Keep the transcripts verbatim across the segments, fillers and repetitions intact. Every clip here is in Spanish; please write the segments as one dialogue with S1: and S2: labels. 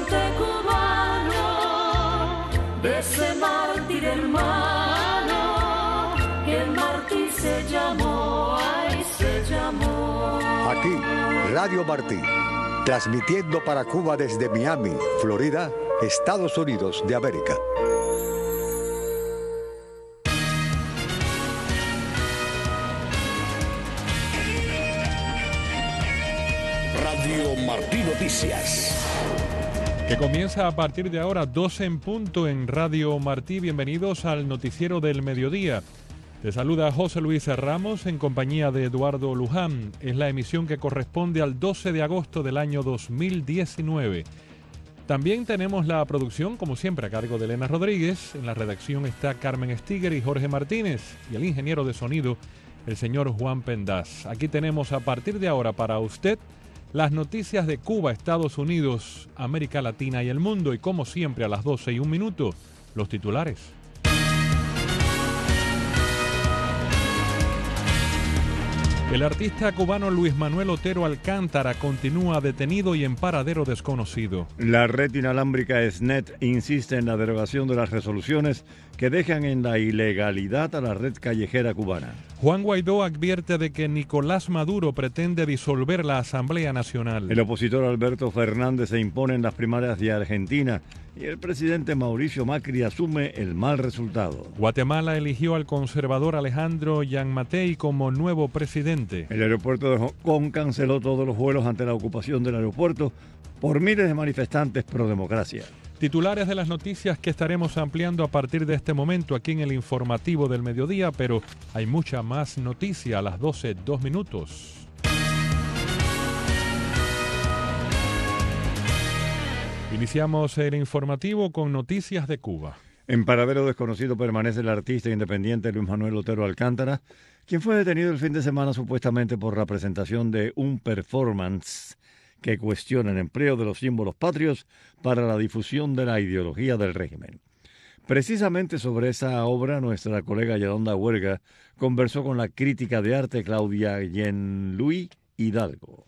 S1: inocente cubano, de ese mártir hermano, que Martí se llamó, ay, se llamó.
S2: Aquí, Radio Martí, transmitiendo para Cuba desde Miami, Florida, Estados Unidos de América.
S3: Radio Martí Noticias,
S4: que comienza a partir de ahora, doce en punto en Radio Martí. Bienvenidos al noticiero del mediodía. Te saluda José Luis Ramos en compañía de Eduardo Luján. Es la emisión que corresponde al doce de agosto del año dos mil diecinueve. También tenemos la producción, como siempre, a cargo de Elena Rodríguez. En la redacción está Carmen Stiger y Jorge Martínez, y el ingeniero de sonido, el señor Juan Pendaz. Aquí tenemos a partir de ahora para usted las noticias de Cuba, Estados Unidos, América Latina y el mundo. Y como siempre, a las doce y un minuto, los titulares. El artista cubano Luis Manuel Otero Alcántara continúa detenido y en paradero desconocido.
S5: La red inalámbrica SNET insiste en la derogación de las resoluciones que dejan en la ilegalidad a la red callejera cubana.
S4: Juan Guaidó advierte de que Nicolás Maduro pretende disolver la Asamblea Nacional.
S5: El opositor Alberto Fernández se impone en las primarias de Argentina y el presidente Mauricio Macri asume el mal resultado.
S4: Guatemala eligió al conservador Alejandro Gianmattei como nuevo presidente.
S5: El aeropuerto de Hong Kong canceló todos los vuelos ante la ocupación del aeropuerto por miles de manifestantes pro democracia.
S4: Titulares de las noticias que estaremos ampliando a partir de este momento aquí en el informativo del mediodía, pero hay mucha más noticia a las doce, dos minutos. Iniciamos el informativo con noticias de Cuba.
S5: En paradero desconocido permanece el artista independiente Luis Manuel Otero Alcántara, quien fue detenido el fin de semana supuestamente por la presentación de un performance que cuestiona el empleo de los símbolos patrios para la difusión de la ideología del régimen. Precisamente sobre esa obra, nuestra colega Yolanda Huerga conversó con la crítica de arte Claudia Yenluy Hidalgo.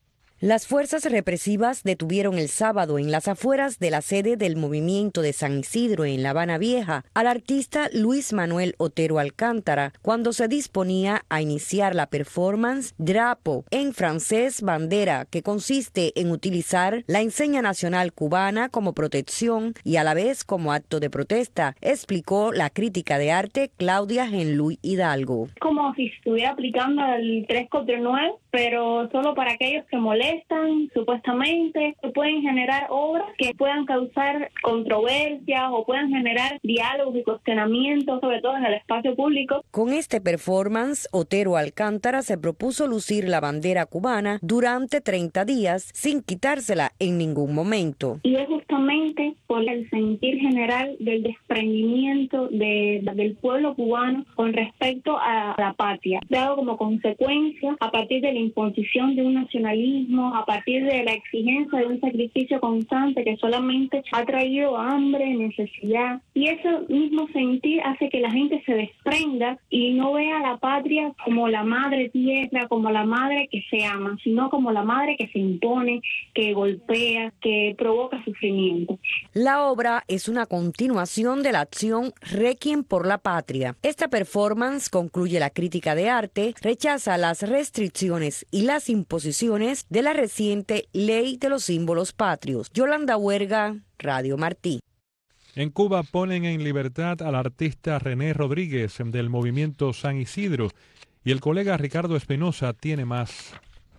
S6: Las fuerzas represivas detuvieron el sábado en las afueras de la sede del movimiento de San Isidro en La Habana Vieja al artista Luis Manuel Otero Alcántara cuando se disponía a iniciar la performance Drapo, en francés bandera, que consiste en utilizar la enseña nacional cubana como protección y a la vez como acto de protesta, explicó la crítica de arte Claudia Yenluy Hidalgo.
S7: Como si estuviera aplicando el tres cuatro nueve, pero solo para aquellos que molestan. Están, supuestamente, pueden generar obras que puedan causar controversias o puedan generar diálogos y cuestionamientos, sobre todo en el espacio público.
S6: Con este performance, Otero Alcántara se propuso lucir la bandera cubana durante treinta días sin quitársela en ningún momento.
S7: Y es justamente por el sentir general del desprendimiento de, del pueblo cubano con respecto a la patria, dado como consecuencia a partir de la imposición de un nacionalismo, a partir de la exigencia de un sacrificio constante que solamente ha traído hambre, necesidad. Y ese mismo sentir hace que la gente se desprenda y no vea a la patria como la madre tierra, como la madre que se ama, sino como la madre que se impone, que golpea, que provoca sufrimiento.
S6: La obra es una continuación de la acción Requiem por la Patria. Esta performance, concluye la crítica de arte, rechaza las restricciones y las imposiciones de la reciente Ley de los Símbolos Patrios. Yolanda Huerga, Radio Martí.
S4: En Cuba ponen en libertad al artista René Rodríguez del movimiento San Isidro y el colega Ricardo Espinosa tiene más.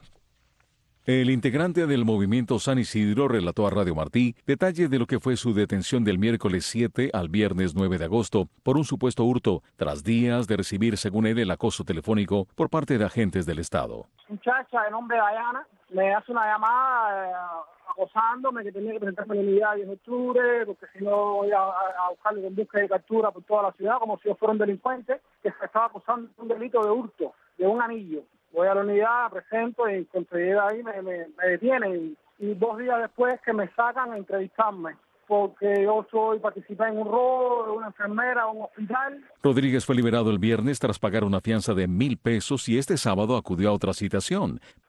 S8: El integrante del movimiento San Isidro relató a Radio Martí detalle de lo que fue su detención del miércoles siete al viernes nueve de agosto por un supuesto hurto, tras días de recibir, según él, el acoso telefónico por parte de agentes del Estado.
S9: Muchacha de nombre Diana me hace una llamada eh, acosándome que tenía que presentarme en la unidad diez de octubre, porque si no voy a, a buscarle con búsqueda y captura por toda la ciudad, como si yo fuera un delincuente que se estaba acusando de un delito de hurto, de un anillo. Voy a la unidad, presento y cuando llega ahí me, me, me detienen y, y dos días después que me sacan a entrevistarme porque yo soy participé en un robo de una enfermera, un hospital.
S8: Rodríguez fue liberado el viernes tras pagar una fianza de mil pesos y este sábado acudió a otra citación.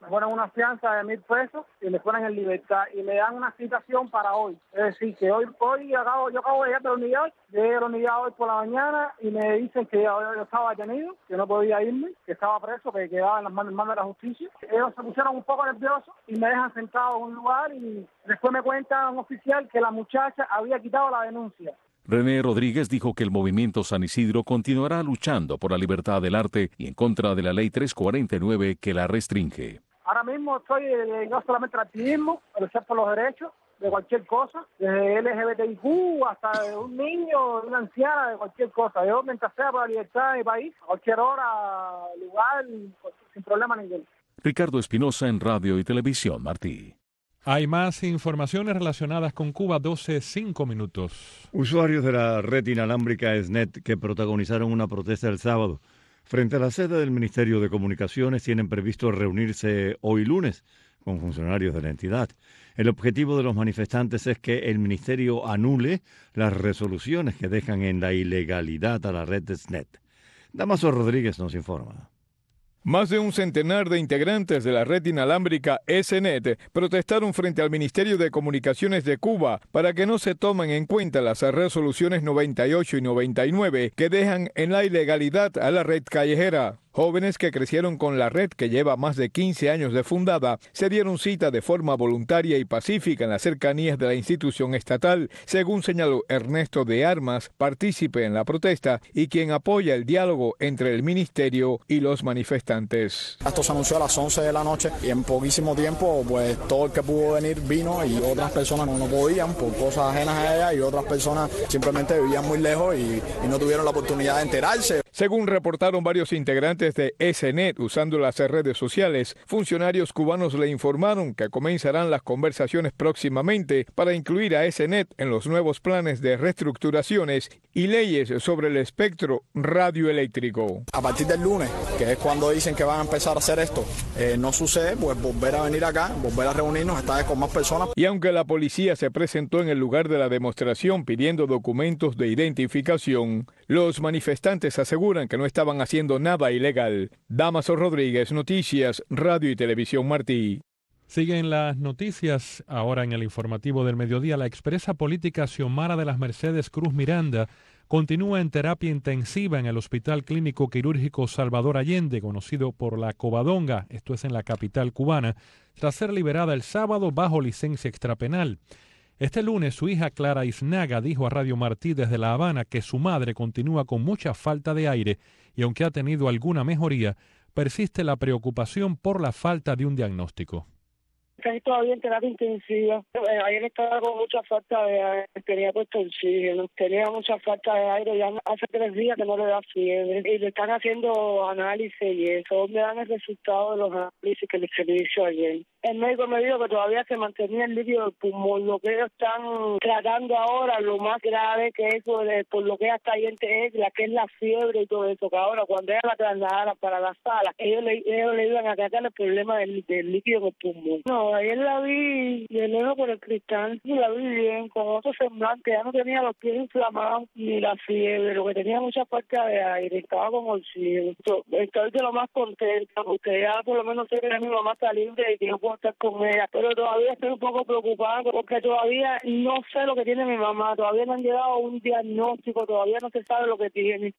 S9: me ponen una fianza de mil pesos y me ponen en libertad y me dan una citación para hoy. Es decir, que hoy, hoy acabo, yo acabo de llegar de la unidad, llegué a la unidad hoy por la mañana y me dicen que yo, yo estaba detenido, que no podía irme, que estaba preso, que quedaba en las manos, en manos de la justicia. Ellos se pusieron un poco nerviosos y me dejan sentado en un lugar y después me cuenta un oficial que la muchacha había quitado la denuncia.
S8: René Rodríguez dijo que el movimiento San Isidro continuará luchando por la libertad del arte y en contra de la ley trescientos cuarenta y nueve que la restringe.
S9: Ahora mismo estoy eh, no solamente al activismo, pero luchar por los derechos de cualquier cosa, desde L G B T I Q hasta de un niño, de una anciana, de cualquier cosa. Yo, mientras sea por la libertad de mi país, a cualquier hora, lugar, sin problema ninguno.
S8: Ricardo Espinosa en Radio y Televisión Martí.
S4: Hay más informaciones relacionadas con Cuba, doce cinco minutos.
S5: Usuarios de la red inalámbrica ESNET que protagonizaron una protesta el sábado frente a la sede del Ministerio de Comunicaciones tienen previsto reunirse hoy lunes con funcionarios de la entidad. El objetivo de los manifestantes es que el ministerio anule las resoluciones que dejan en la ilegalidad a la red ESNET. Damaso Rodríguez nos informa.
S3: Más de un centenar de integrantes de la red inalámbrica ESNET protestaron frente al Ministerio de Comunicaciones de Cuba para que no se tomen en cuenta las resoluciones noventa y ocho y noventa y nueve que dejan en la ilegalidad a la red callejera. Jóvenes que crecieron con la red, que lleva más de quince años de fundada, se dieron cita de forma voluntaria y pacífica en las cercanías de la institución estatal, según señaló Ernesto de Armas, partícipe en la protesta y quien apoya el diálogo entre el ministerio y los manifestantes.
S10: Esto se anunció a las once de la noche y en poquísimo tiempo, pues todo el que pudo venir vino y otras personas no, no podían por cosas ajenas a ella y otras personas simplemente vivían muy lejos y, y no tuvieron la oportunidad de enterarse.
S3: Según reportaron varios integrantes de ESNET usando las redes sociales, funcionarios cubanos le informaron que comenzarán las conversaciones próximamente para incluir a ESNET en los nuevos planes de reestructuraciones y leyes sobre el espectro radioeléctrico.
S10: A partir del lunes, que es cuando dicen que van a empezar a hacer esto, eh, no sucede, pues volver a venir acá, volver a reunirnos, esta vez con más personas.
S3: Y aunque la policía se presentó en el lugar de la demostración pidiendo documentos de identificación, los manifestantes aseguran que no estaban haciendo nada ilegal. Damaso Rodríguez, Noticias, Radio y Televisión Martí.
S4: Siguen las noticias ahora en el informativo del mediodía. La expresa política Xiomara de las Mercedes Cruz Miranda continúa en terapia intensiva en el Hospital Clínico Quirúrgico Salvador Allende, conocido por la Covadonga, esto es en la capital cubana, tras ser liberada el sábado bajo licencia extrapenal. Este lunes su hija Clara Iznaga dijo a Radio Martí desde La Habana que su madre continúa con mucha falta de aire y aunque ha tenido alguna mejoría, persiste la preocupación por la falta de un diagnóstico.
S11: Estoy todavía en terapia intensiva. Ayer estaba con mucha falta de aire, tenía puesto oxígeno, tenía mucha falta de aire, ya hace tres días que no le da fiebre y le están haciendo análisis y eso, me dan el resultado de los análisis que les hizo ayer. El médico me dijo que todavía se mantenía el líquido del pulmón. Lo que ellos están tratando ahora, lo más grave que eso, de, por lo que ella está ahí es la que es la fiebre y todo eso, que ahora cuando ella la trasladaran para la sala, ellos le, ellos le iban a tratar el problema del, del líquido en el pulmón. No, ayer la vi de lejos por el cristal y la vi bien, con otro semblante, ya no tenía los pies inflamados ni la fiebre, lo que tenía mucha falta de aire, estaba con oxígeno. Estoy de lo más contenta, porque ya por lo menos sé que mi mamá está libre y que yo puedo estar con ella, pero todavía estoy un poco preocupada porque todavía no sé lo que tiene mi mamá, todavía no han llegado a un diagnóstico, todavía no se sabe lo que tiene.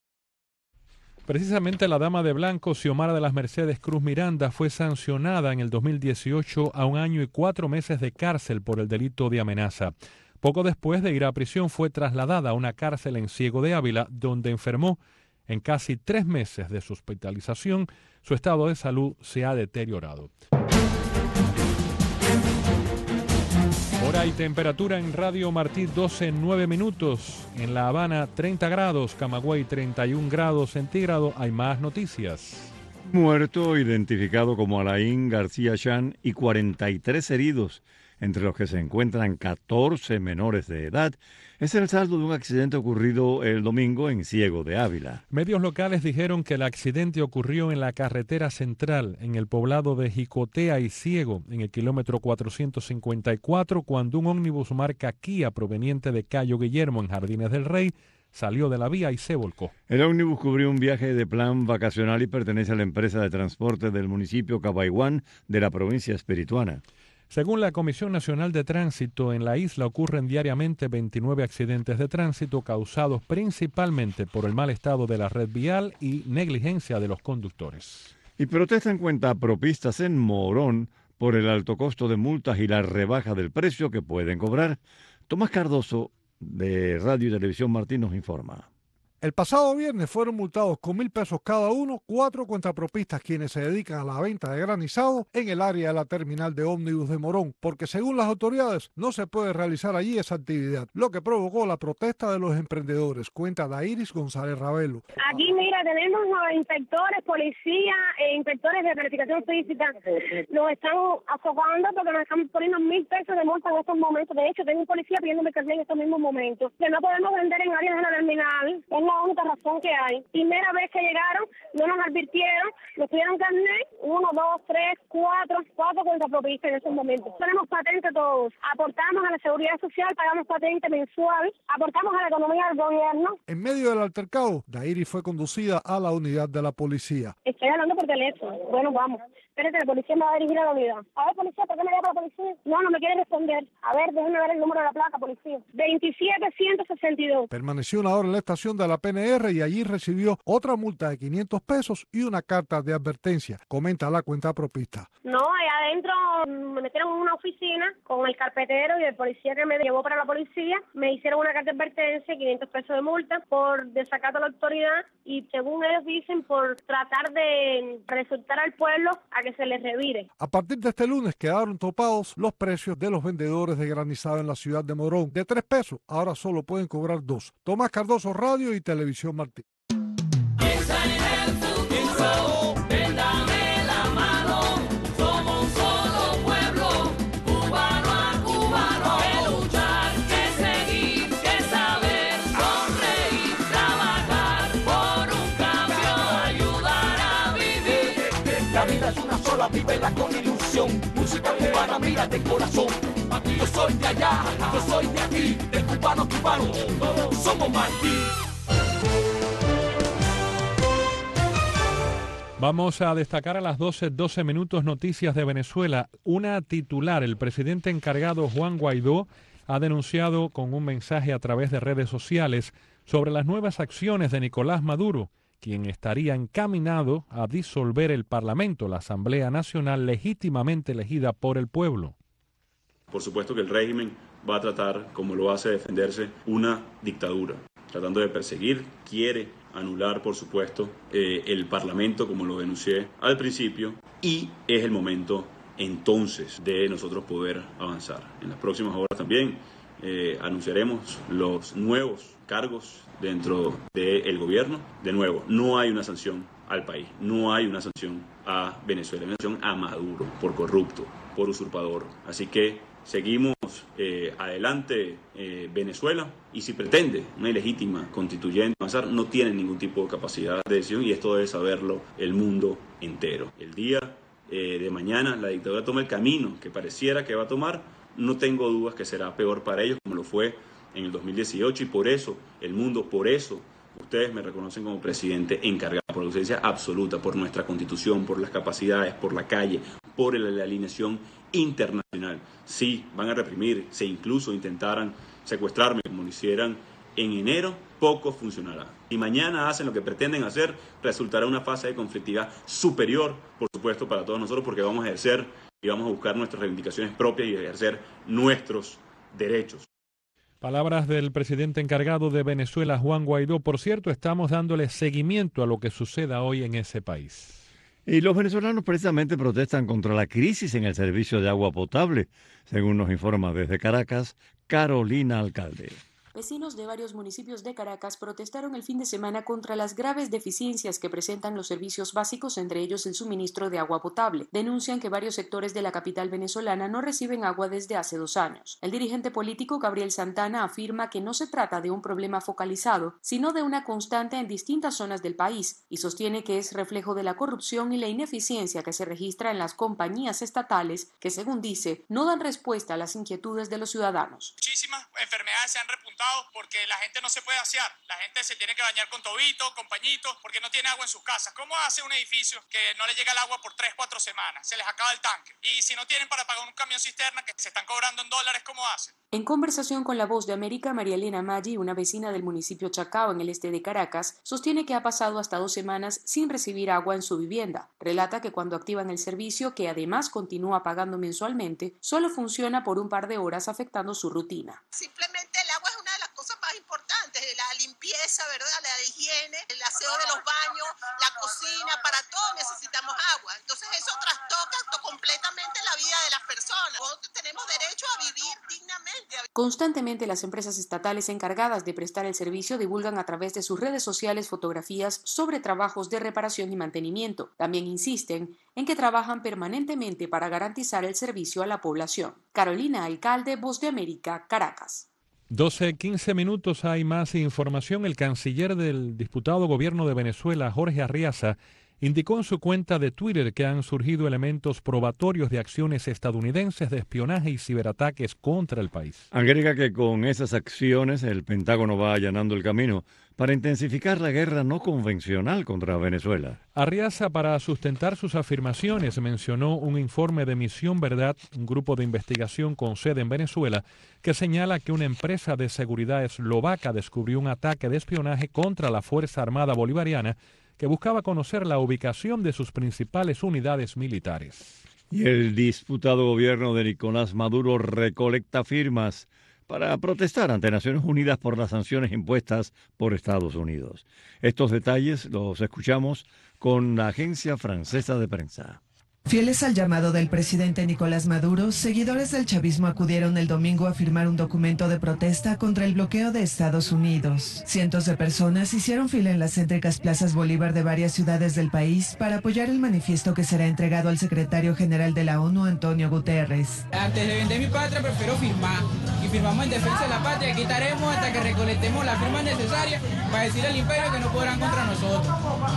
S4: Precisamente la dama de blanco, Xiomara de las Mercedes Cruz Miranda, fue sancionada en el dos mil dieciocho a un año y cuatro meses de cárcel por el delito de amenaza. Poco después de ir a prisión fue trasladada a una cárcel en Ciego de Ávila, donde enfermó. En casi tres meses de su hospitalización, su estado de salud se ha deteriorado. Hora y temperatura en Radio Martí, doce nueve minutos. En La Habana, treinta grados. Camagüey, treinta y un grados centígrados. Hay más noticias.
S5: Muerto, identificado como Alain García Chan, y cuarenta y tres heridos, entre los que se encuentran catorce menores de edad, es el saldo de un accidente ocurrido el domingo en Ciego de Ávila.
S4: Medios locales dijeron que el accidente ocurrió en la carretera central, en el poblado de Jicotea y Ciego, en el kilómetro cuatrocientos cincuenta y cuatro, cuando un ómnibus marca Kia proveniente de Cayo Guillermo, en Jardines del Rey, salió de la vía y se volcó.
S5: El ómnibus cubrió un viaje de plan vacacional y pertenece a la empresa de transporte del municipio Cabaiguán de la provincia espirituana.
S4: Según la Comisión Nacional de Tránsito, en la isla ocurren diariamente veintinueve accidentes de tránsito causados principalmente por el mal estado de la red vial y negligencia de los conductores.
S5: Y protestan cuentapropistas en Morón por el alto costo de multas y la rebaja del precio que pueden cobrar. Tomás Cardoso, de Radio y Televisión Martí, nos informa.
S12: El pasado viernes fueron multados con mil pesos cada uno cuatro cuentapropistas quienes se dedican a la venta de granizado en el área de la terminal de ómnibus de Morón, porque según las autoridades no se puede realizar allí esa actividad, lo que provocó la protesta de los emprendedores, cuenta Dairis González Ravelo.
S13: Aquí, mira, tenemos a inspectores, policías e inspectores de verificación física. Nos están azotando porque nos están poniendo mil pesos de multa en estos momentos. De hecho, tengo un policía pidiéndome carnet en estos mismos momentos. Que no podemos vender en áreas de la terminal. Es la única razón que hay. Primera vez que llegaron, no nos advirtieron, nos pidieron carnet, uno, dos, tres, cuatro, cuatro cuentapropistas en esos momentos. Tenemos patente todos, aportamos a la seguridad social, pagamos patente mensual, aportamos a la economía del gobierno.
S12: En medio del altercado, Dairi fue conducida a la unidad de la policía.
S13: Estoy hablando por teléfono. Bueno, vamos. Espérate, la policía me va a dirigir a la unidad. A ver, policía, ¿por qué me llama la policía? No, no me quiere responder. A ver, déjame ver el número de la placa, policía. veintisiete ciento sesenta y dos.
S12: Permaneció una hora en la estación de la P N R y allí recibió otra multa de quinientos pesos y una carta de advertencia, comenta la cuentapropista.
S13: No, allá adentro me metieron en una oficina con el carpetero y el policía que me llevó para la policía. Me hicieron una carta de advertencia, quinientos pesos de multa por desacato a la autoridad y según ellos dicen por tratar de resultar al pueblo a que se les revire.
S12: A partir de este lunes quedaron topados los precios de los vendedores de granizado en la ciudad de Morón. De tres pesos, ahora solo pueden cobrar dos. Tomás Cardoso, Radio y Televisión Martí.
S1: Piensa en el futuro, ven, dame la mano, somos un solo pueblo, cubano a cubano, que luchar, que seguir, que saber, sonreír, trabajar por un cambio, ayudar a vivir.
S14: La vida es una sola, vívela con ilusión, música cubana, mira de corazón. Yo soy de allá, yo soy de aquí, de cubano a cubano, todos somos Martí.
S4: Vamos a destacar a las doce, doce minutos noticias de Venezuela. Una titular, el presidente encargado Juan Guaidó ha denunciado con un mensaje a través de redes sociales sobre las nuevas acciones de Nicolás Maduro, quien estaría encaminado a disolver el Parlamento, la Asamblea Nacional legítimamente elegida por el pueblo.
S15: Por supuesto que el régimen va a tratar, como lo hace, defenderse, una dictadura, tratando de perseguir, quiere anular, por supuesto, eh, el Parlamento, como lo denuncié al principio, y es el momento entonces de nosotros poder avanzar. En las próximas horas también eh, anunciaremos los nuevos cargos dentro del gobierno. De nuevo, no hay una sanción al país, no hay una sanción a Venezuela, hay una sanción a Maduro por corrupto, por usurpador. Así que seguimos eh, adelante eh, Venezuela, y si pretende una ilegítima constituyente avanzar, no tiene ningún tipo de capacidad de decisión, y esto debe saberlo el mundo entero. El día eh, de mañana la dictadura toma el camino que pareciera que va a tomar, no tengo dudas que será peor para ellos, como lo fue en el dos mil dieciocho, y por eso el mundo, por eso ustedes me reconocen como presidente encargado, por la ausencia absoluta, por nuestra constitución, por las capacidades, por la calle, por la alineación internacional. Sí, van a reprimir, si incluso intentaran secuestrarme como lo hicieran en enero, poco funcionará. Si mañana hacen lo que pretenden hacer, resultará una fase de conflictividad superior, por supuesto, para todos nosotros, porque vamos a ejercer y vamos a buscar nuestras reivindicaciones propias y ejercer nuestros derechos.
S4: Palabras del presidente encargado de Venezuela, Juan Guaidó. Por cierto, estamos dándole seguimiento a lo que suceda hoy en ese país.
S5: Y los venezolanos precisamente protestan contra la crisis en el servicio de agua potable, según nos informa desde Caracas, Carolina Alcalde.
S16: Vecinos de varios municipios de Caracas protestaron el fin de semana contra las graves deficiencias que presentan los servicios básicos, entre ellos el suministro de agua potable. Denuncian que varios sectores de la capital venezolana no reciben agua desde hace dos años. El dirigente político Gabriel Santana afirma que no se trata de un problema focalizado, sino de una constante en distintas zonas del país, y sostiene que es reflejo de la corrupción y la ineficiencia que se registra en las compañías estatales que, según dice, no dan respuesta a las inquietudes de los ciudadanos.
S17: Muchísimas enfermedades se han repuntado tapados porque la gente no se puede asear. La gente se tiene que bañar con tobito, con pañito, porque no tiene agua en sus casas. ¿Cómo hace un edificio que no le llega el agua por tres, cuatro semanas? Se les acaba el tanque. Y si no tienen para pagar un camión cisterna que se están cobrando en dólares, ¿cómo hacen?
S16: En conversación con La Voz de América, María Elena Maggi, una vecina del municipio Chacao en el este de Caracas, sostiene que ha pasado hasta dos semanas sin recibir agua en su vivienda. Relata que cuando activan el servicio, que además continúa pagando mensualmente, solo funciona por un par de horas, afectando su rutina.
S18: Simplemente el agua es una de las cosas más importantes, la limpieza, ¿verdad? La higiene, el aseo de los baños, la cocina, para todo necesitamos agua. Entonces eso trastoca completamente la vida de las personas. Nosotros tenemos derecho a vivir dignamente.
S16: Constantemente las empresas estatales encargadas de prestar el servicio divulgan a través de sus redes sociales fotografías sobre trabajos de reparación y mantenimiento. También insisten en que trabajan permanentemente para garantizar el servicio a la población. Carolina Alcalde, Voz de América, Caracas.
S4: doce quince minutos, hay más información. El canciller del disputado gobierno de Venezuela, Jorge Arriaza, indicó en su cuenta de Twitter que han surgido elementos probatorios de acciones estadounidenses de espionaje y ciberataques contra el país.
S5: Agrega que con esas acciones el Pentágono va allanando el camino para intensificar la guerra no convencional contra Venezuela.
S4: Arriaza, para sustentar sus afirmaciones, mencionó un informe de Misión Verdad, un grupo de investigación con sede en Venezuela, que señala que una empresa de seguridad eslovaca descubrió un ataque de espionaje contra la Fuerza Armada Bolivariana que buscaba conocer la ubicación de sus principales unidades militares.
S5: Y el disputado gobierno de Nicolás Maduro recolecta firmas para protestar ante Naciones Unidas por las sanciones impuestas por Estados Unidos. Estos detalles los escuchamos con la agencia francesa de prensa.
S19: Fieles al llamado del presidente Nicolás Maduro, seguidores del chavismo acudieron el domingo a firmar un documento de protesta contra el bloqueo de Estados Unidos. Cientos de personas hicieron fila en las céntricas plazas Bolívar de varias ciudades del país para apoyar el manifiesto que será entregado al secretario general de la ONU, Antonio Guterres.
S20: Antes de vender mi patria, prefiero firmar. Y firmamos en defensa de la patria. Aquí estaremos hasta que recolectemos las firmas necesarias para decirle al imperio que no podrán contra nosotros.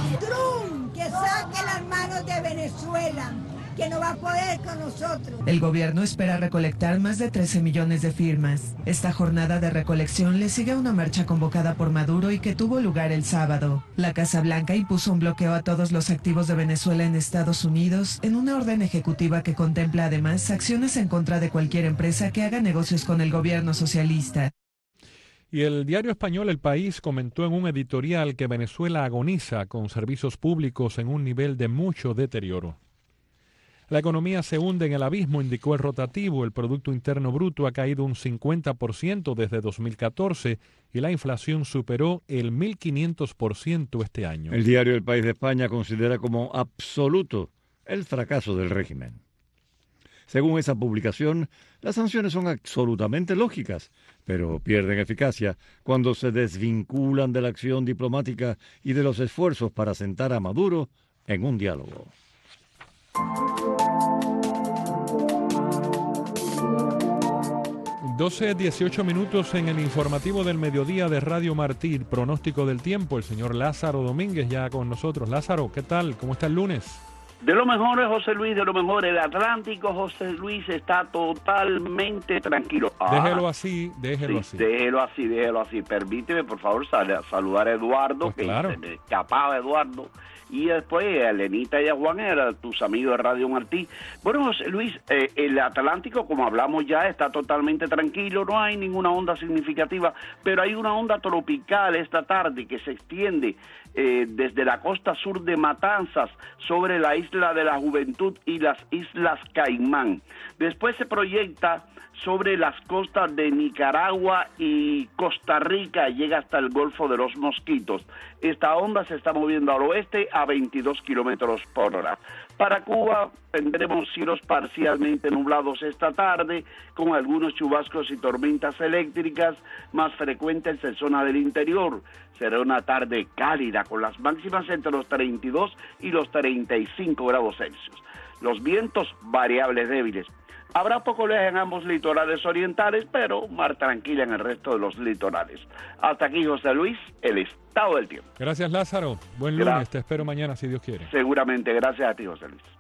S21: Trump, que saque las manos de Venezuela, que no va a poder con nosotros.
S19: El gobierno espera recolectar más de trece millones de firmas. Esta jornada de recolección le sigue a una marcha convocada por Maduro y que tuvo lugar el sábado. La Casa Blanca impuso un bloqueo a todos los activos de Venezuela en Estados Unidos en una orden ejecutiva que contempla además acciones en contra de cualquier empresa que haga negocios con el gobierno socialista.
S4: Y el diario español El País comentó en un editorial que Venezuela agoniza con servicios públicos en un nivel de mucho deterioro. La economía se hunde en el abismo, indicó el rotativo. El Producto Interno Bruto ha caído un cincuenta por ciento desde dos mil catorce y la inflación superó el mil quinientos por ciento este año.
S5: El diario El País de España considera como absoluto el fracaso del régimen. Según esa publicación, las sanciones son absolutamente lógicas, pero pierden eficacia cuando se desvinculan de la acción diplomática y de los esfuerzos para sentar a Maduro en un diálogo.
S4: doce dieciocho minutos en el informativo del mediodía de Radio Martí. Pronóstico del tiempo, el señor Lázaro Domínguez ya con nosotros. Lázaro, ¿qué tal? ¿Cómo está el lunes?
S22: De lo mejor, José Luis, de lo mejor. El Atlántico, José Luis, está totalmente tranquilo. Ah,
S4: déjelo así, déjelo
S22: sí,
S4: así.
S22: Déjelo así, déjelo así. Permíteme, por favor, sal saludar a Eduardo, pues que claro. Se me escapaba Eduardo. Y después a Elenita y a Juan, era tus amigos de Radio Martí. Bueno, José Luis, eh, el Atlántico, como hablamos ya, está totalmente tranquilo, no hay ninguna onda significativa, pero hay una onda tropical esta tarde que se extiende eh, desde la costa sur de Matanzas sobre la isla de la Juventud y las Islas Caimán. Después se proyecta sobre las costas de Nicaragua y Costa Rica, llega hasta el Golfo de los Mosquitos. Esta onda se está moviendo al oeste a veintidós kilómetros por hora. Para Cuba tendremos cielos parcialmente nublados esta tarde, con algunos chubascos y tormentas eléctricas más frecuentes en zona del interior. Será una tarde cálida, con las máximas entre los treinta y dos y los treinta y cinco grados Celsius. Los vientos variables débiles. Habrá poco oleaje en ambos litorales orientales, pero mar tranquila en el resto de los litorales. Hasta aquí, José Luis, el estado del tiempo.
S4: Gracias, Lázaro. Buen lunes. Gracias. Te espero mañana, si Dios quiere.
S22: Seguramente. Gracias a ti, José Luis.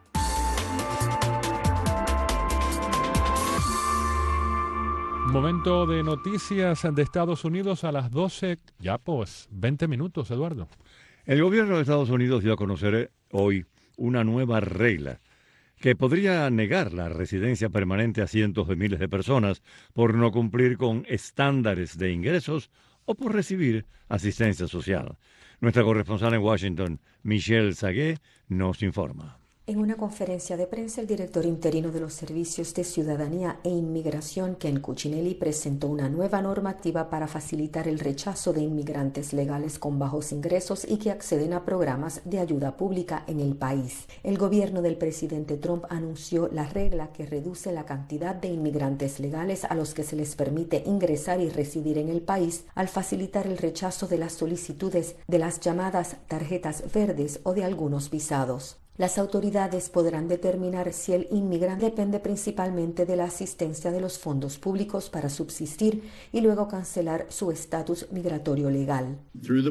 S4: Momento de noticias de Estados Unidos a las doce, ya pues veinte minutos, Eduardo.
S5: El gobierno de Estados Unidos dio a conocer hoy una nueva regla que podría negar la residencia permanente a cientos de miles de personas por no cumplir con estándares de ingresos o por recibir asistencia social. Nuestra corresponsal en Washington, Michelle Sagué, nos informa.
S2: En una conferencia de prensa, el director interino de los Servicios de Ciudadanía e Inmigración, Ken Cuccinelli, presentó una nueva normativa para facilitar el rechazo de inmigrantes legales con bajos ingresos y que acceden a programas de ayuda pública en el país. El gobierno del presidente Trump anunció la regla que reduce la cantidad de inmigrantes legales a los que se les permite ingresar y residir en el país al facilitar el rechazo de las solicitudes de las llamadas tarjetas verdes o de algunos visados. Las autoridades podrán determinar si el inmigrante depende principalmente de la asistencia de los fondos públicos para subsistir y luego cancelar su estatus migratorio legal.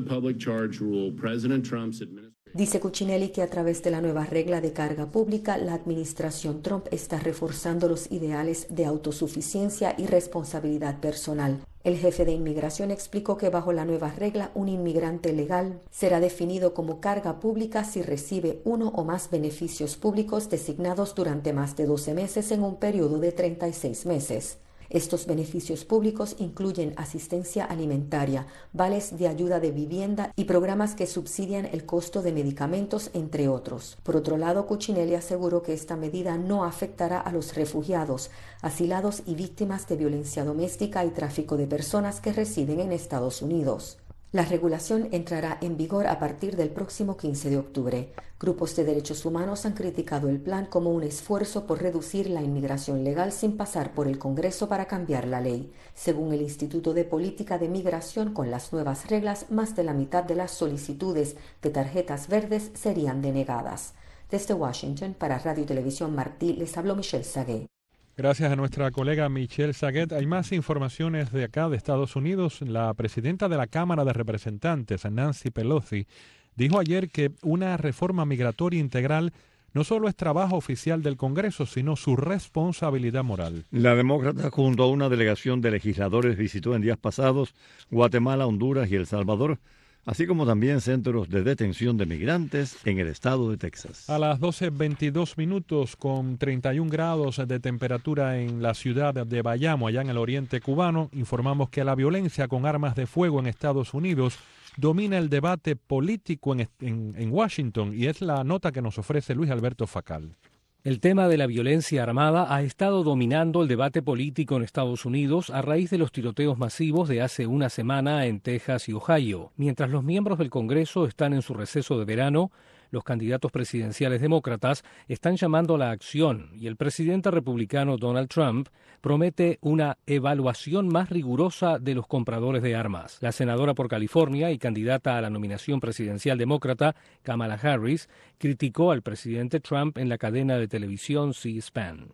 S2: Dice Cuccinelli que a través de la nueva regla de carga pública, la administración Trump está reforzando los ideales de autosuficiencia y responsabilidad personal. El jefe de inmigración explicó que bajo la nueva regla, un inmigrante legal será definido como carga pública si recibe uno o más beneficios públicos designados durante más de doce meses en un periodo de treinta y seis meses. Estos beneficios públicos incluyen asistencia alimentaria, vales de ayuda de vivienda y programas que subsidian el costo de medicamentos, entre otros. Por otro lado, Cuccinelli aseguró que esta medida no afectará a los refugiados, asilados y víctimas de violencia doméstica y tráfico de personas que residen en Estados Unidos. La regulación entrará en vigor a partir del próximo quince de octubre. Grupos de derechos humanos han criticado el plan como un esfuerzo por reducir la inmigración legal sin pasar por el Congreso para cambiar la ley. Según el Instituto de Política de Migración, con las nuevas reglas, más de la mitad de las solicitudes de tarjetas verdes serían denegadas. Desde Washington, para Radio y Televisión Martí, les habló Michelle Sagué.
S4: Gracias a nuestra colega Michelle Saguet. Hay más informaciones de acá, de Estados Unidos. La presidenta de la Cámara de Representantes, Nancy Pelosi, dijo ayer que una reforma migratoria integral no solo es trabajo oficial del Congreso, sino su responsabilidad moral.
S5: La demócrata, junto a una delegación de legisladores, visitó en días pasados Guatemala, Honduras y El Salvador, así como también centros de detención de migrantes en el estado de Texas.
S4: A las doce veintidós minutos, con treinta y un grados de temperatura en la ciudad de Bayamo, allá en el oriente cubano, informamos que la violencia con armas de fuego en Estados Unidos domina el debate político en, en, en Washington, y es la nota que nos ofrece Luis Alberto Facal.
S7: El tema de la violencia armada ha estado dominando el debate político en Estados Unidos a raíz de los tiroteos masivos de hace una semana en Texas y Ohio. Mientras los miembros del Congreso están en su receso de verano, los candidatos presidenciales demócratas están llamando a la acción y el presidente republicano Donald Trump promete una evaluación más rigurosa de los compradores de armas. La senadora por California y candidata a la nominación presidencial demócrata, Kamala Harris, criticó al presidente Trump en la cadena de televisión C-SPAN.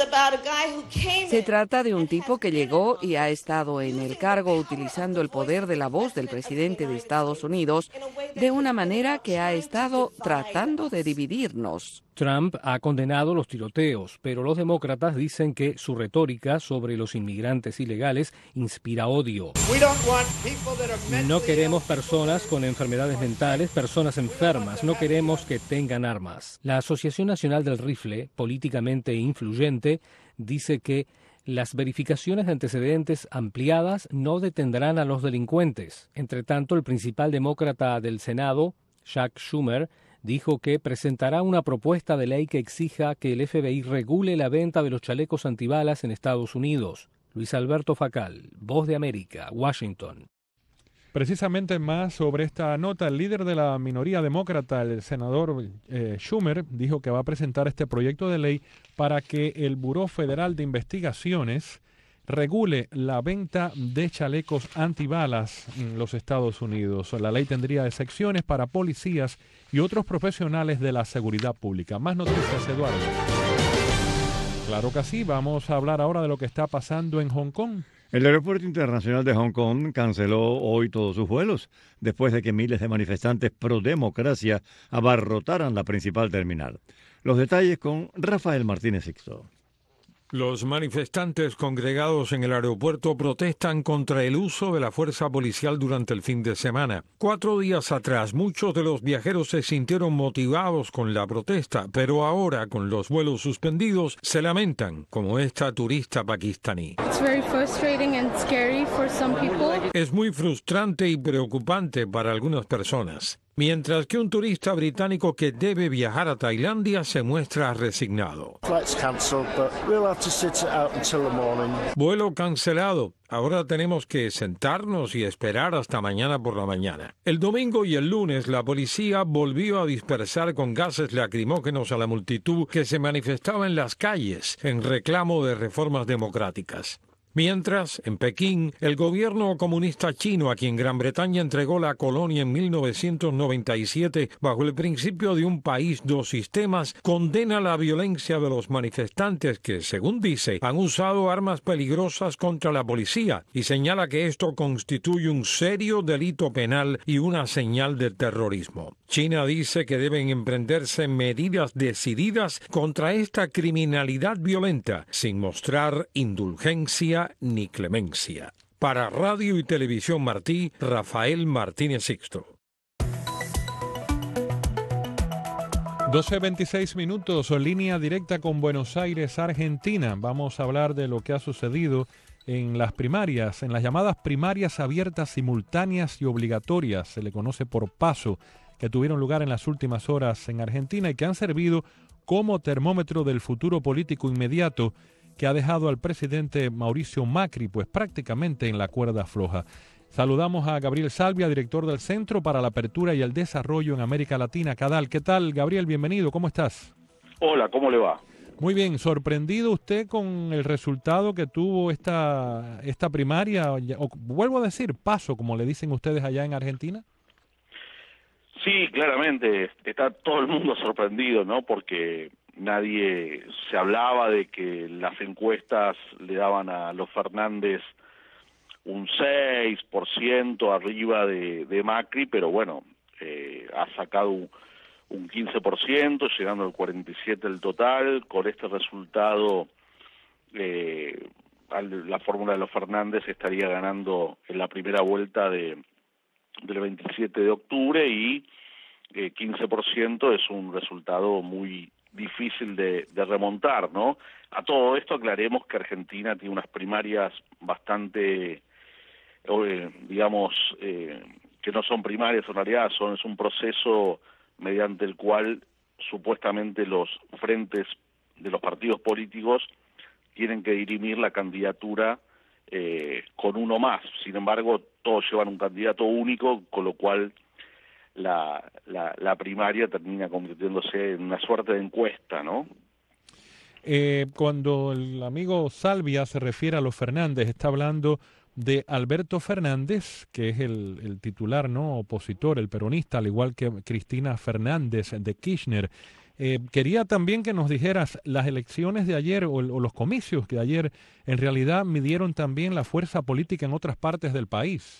S23: Se trata de un tipo que llegó y ha estado en el cargo utilizando el poder de la voz del presidente de Estados Unidos de una manera que ha estado tratando de dividirnos.
S7: Trump ha condenado los tiroteos, pero los demócratas dicen que su retórica sobre los inmigrantes ilegales inspira odio. No queremos personas con enfermedades mentales, personas enfermas, no queremos que tengan armas. La Asociación Nacional del Rifle, políticamente influyente, dice que las verificaciones de antecedentes ampliadas no detendrán a los delincuentes. Entre tanto, el principal demócrata del Senado, Chuck Schumer, dijo que presentará una propuesta de ley que exija que el F B I regule la venta de los chalecos antibalas en Estados Unidos. Luis Alberto Facal, Voz de América, Washington.
S4: Precisamente más sobre esta nota, el líder de la minoría demócrata, el senador eh, Schumer, dijo que va a presentar este proyecto de ley para que el Buró Federal de Investigaciones regule la venta de chalecos antibalas en los Estados Unidos. La ley tendría excepciones para policías y otros profesionales de la seguridad pública. Más noticias, Eduardo. Claro que sí, vamos a hablar ahora de lo que está pasando en Hong Kong.
S5: El aeropuerto internacional de Hong Kong canceló hoy todos sus vuelos después de que miles de manifestantes pro democracia abarrotaran la principal terminal. Los detalles con Rafael Martínez Sixto.
S6: Los manifestantes congregados en el aeropuerto protestan contra el uso de la fuerza policial durante el fin de semana. Cuatro días atrás, muchos de los viajeros se sintieron motivados con la protesta, pero ahora, con los vuelos suspendidos, se lamentan, como esta turista pakistaní. Es muy frustrante y preocupante para algunas personas. Mientras que un turista británico que debe viajar a Tailandia se muestra resignado. Vuelo cancelado. Ahora tenemos que sentarnos y esperar hasta mañana por la mañana. El domingo y el lunes la policía volvió a dispersar con gases lacrimógenos a la multitud que se manifestaba en las calles en reclamo de reformas democráticas. Mientras, en Pekín, el gobierno comunista chino, a quien Gran Bretaña entregó la colonia en mil novecientos noventa y siete bajo el principio de un país, dos sistemas, condena la violencia de los manifestantes que, según dice, han usado armas peligrosas contra la policía y señala que esto constituye un serio delito penal y una señal de terrorismo. China dice que deben emprenderse medidas decididas contra esta criminalidad violenta, sin mostrar indulgencia ni clemencia. Para Radio y Televisión Martí, Rafael Martínez Sixto.
S4: doce veintiséis minutos, línea directa con Buenos Aires, Argentina. Vamos a hablar de lo que ha sucedido en las primarias, en las llamadas primarias abiertas, simultáneas y obligatorias, se le conoce por PASO, que tuvieron lugar en las últimas horas en Argentina y que han servido como termómetro del futuro político inmediato que ha dejado al presidente Mauricio Macri, pues prácticamente en la cuerda floja. Saludamos a Gabriel Salvia, director del Centro para la Apertura y el Desarrollo en América Latina, CADAL. ¿Qué tal, Gabriel? Bienvenido, ¿cómo estás?
S8: Hola, ¿cómo le va?
S4: Muy bien, ¿sorprendido usted con el resultado que tuvo esta, esta primaria? O, vuelvo a decir, PASO, como le dicen ustedes allá en Argentina.
S8: Sí, claramente, está todo el mundo sorprendido, ¿no? Porque nadie se hablaba de que las encuestas le daban a los Fernández un seis por ciento arriba de, de Macri, pero bueno, eh, ha sacado un, un quince por ciento, llegando al cuarenta y siete por ciento del total. Con este resultado, eh, la fórmula de los Fernández estaría ganando en la primera vuelta de del veintisiete de octubre y eh, quince por ciento es un resultado muy difícil de, de remontar, ¿no? A todo esto aclaremos que Argentina tiene unas primarias bastante, eh, digamos, eh, que no son primarias en realidad, son es un proceso mediante el cual supuestamente los frentes de los partidos políticos tienen que dirimir la candidatura eh, con uno más. Sin embargo, todos llevan un candidato único, con lo cual La, la, la primaria termina convirtiéndose en una suerte de encuesta, ¿no?
S4: Eh, cuando el amigo Salvia se refiere a los Fernández, está hablando de Alberto Fernández, que es el, el titular, ¿no?, opositor, el peronista, al igual que Cristina Fernández de Kirchner. Eh, quería también que nos dijeras, las elecciones de ayer o, o los comicios de ayer, en realidad midieron también la fuerza política en otras partes del país.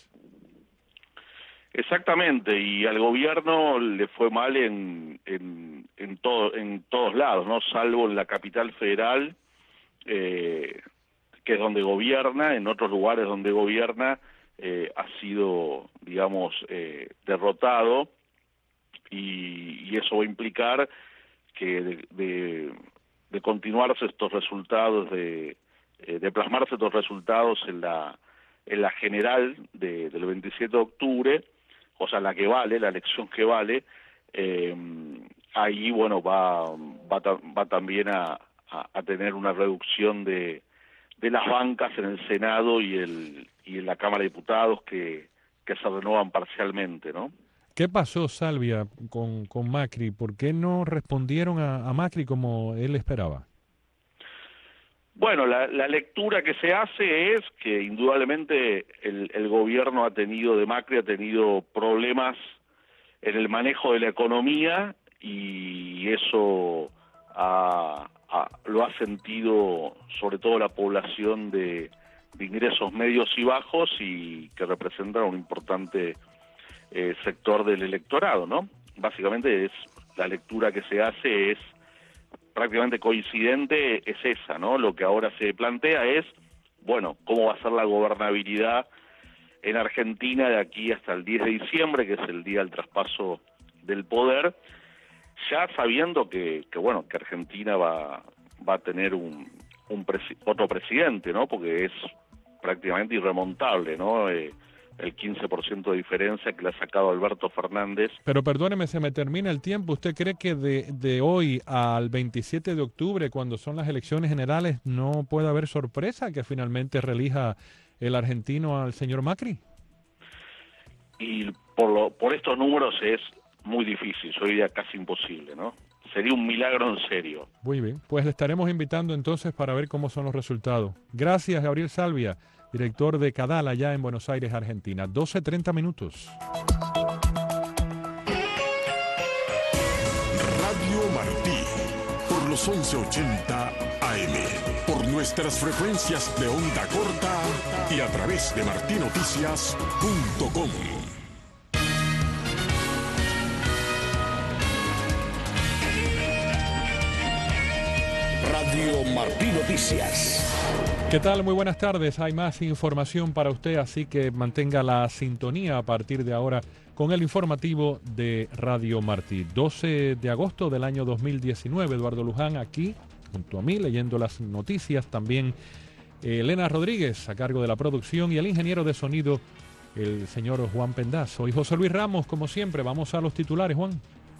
S8: Exactamente, y al gobierno le fue mal en en en, todo, en todos lados, no, salvo en la capital federal, eh, que es donde gobierna. En otros lugares donde gobierna eh, ha sido, digamos, eh, derrotado, y, y eso va a implicar que de, de, de continuarse estos resultados, de, eh, de plasmarse estos resultados en la en la general de, del veintisiete de octubre, o sea, la que vale, la elección que vale, eh, ahí, bueno, va va, va también a, a, a tener una reducción de, de las bancas en el Senado y el y en la Cámara de Diputados que, que se renuevan parcialmente, ¿no?
S4: ¿Qué pasó, Salvia, con, con Macri? ¿Por qué no respondieron a, a Macri como él esperaba?
S8: Bueno, la, la lectura que se hace es que indudablemente el, el gobierno ha tenido, de Macri, ha tenido problemas en el manejo de la economía, y eso ha, ha, lo ha sentido sobre todo la población de, de ingresos medios y bajos, y que representan un importante eh, sector del electorado, ¿no? Básicamente es la lectura que se hace es prácticamente coincidente es esa, ¿no? Lo que ahora se plantea es, bueno, cómo va a ser la gobernabilidad en Argentina de aquí hasta el diez de diciembre, que es el día del traspaso del poder, ya sabiendo que, que bueno, que Argentina va, va a tener un, un presi- otro presidente, ¿no? Porque es prácticamente irremontable, ¿no? Eh, el quince por ciento de diferencia que le ha sacado Alberto Fernández.
S4: Pero perdóneme, se me termina el tiempo. ¿Usted cree que de, de hoy al veintisiete de octubre, cuando son las elecciones generales, no puede haber sorpresa que finalmente reelija el argentino al señor Macri?
S8: Y por, lo, por estos números es muy difícil, yo diría casi imposible, ¿no? Sería un milagro en serio.
S4: Muy bien, pues le estaremos invitando entonces para ver cómo son los resultados. Gracias, Gabriel Salvia, director de Cadal allá en Buenos Aires, Argentina. doce treinta minutos.
S3: Radio Martí, por los once ochenta A M, por nuestras frecuencias de onda corta y a través de martinoticias punto com. Radio Martí Noticias.
S4: ¿Qué tal? Muy buenas tardes. Hay más información para usted, así que mantenga la sintonía a partir de ahora con el informativo de Radio Martí. doce de agosto del año dos mil diecinueve, Eduardo Luján aquí junto a mí leyendo las noticias. También eh, Elena Rodríguez a cargo de la producción y el ingeniero de sonido, el señor Juan Pendas. Soy José Luis Ramos, como siempre. Vamos a los titulares, Juan.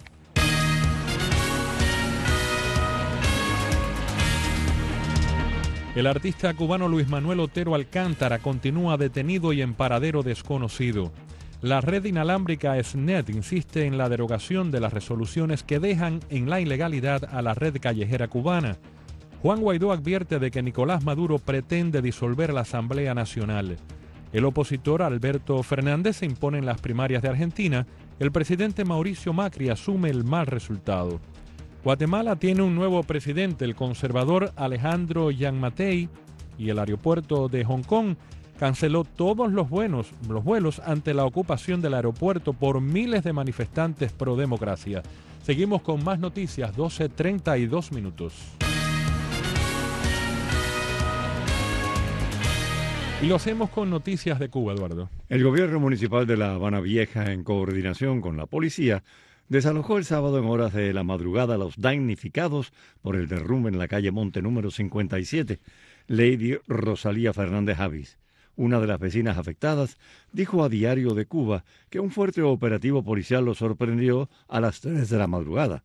S4: El artista cubano Luis Manuel Otero Alcántara continúa detenido y en paradero desconocido. La red inalámbrica SNET insiste en la derogación de las resoluciones que dejan en la ilegalidad a la red callejera cubana. Juan Guaidó advierte de que Nicolás Maduro pretende disolver la Asamblea Nacional. El opositor Alberto Fernández se impone en las primarias de Argentina. El presidente Mauricio Macri asume el mal resultado. Guatemala tiene un nuevo presidente, el conservador Alejandro Gianmattei, y el aeropuerto de Hong Kong canceló todos los, buenos, los vuelos ante la ocupación del aeropuerto por miles de manifestantes pro democracia. Seguimos con más noticias, doce treinta y dos minutos. Y lo hacemos con noticias de Cuba, Eduardo.
S5: El gobierno municipal de La Habana Vieja, en coordinación con la policía, desalojó el sábado en horas de la madrugada a los damnificados por el derrumbe en la calle Monte número cincuenta y siete. Lady Rosalía Fernández Javis, una de las vecinas afectadas, dijo a Diario de Cuba que un fuerte operativo policial los sorprendió a las tres de la madrugada.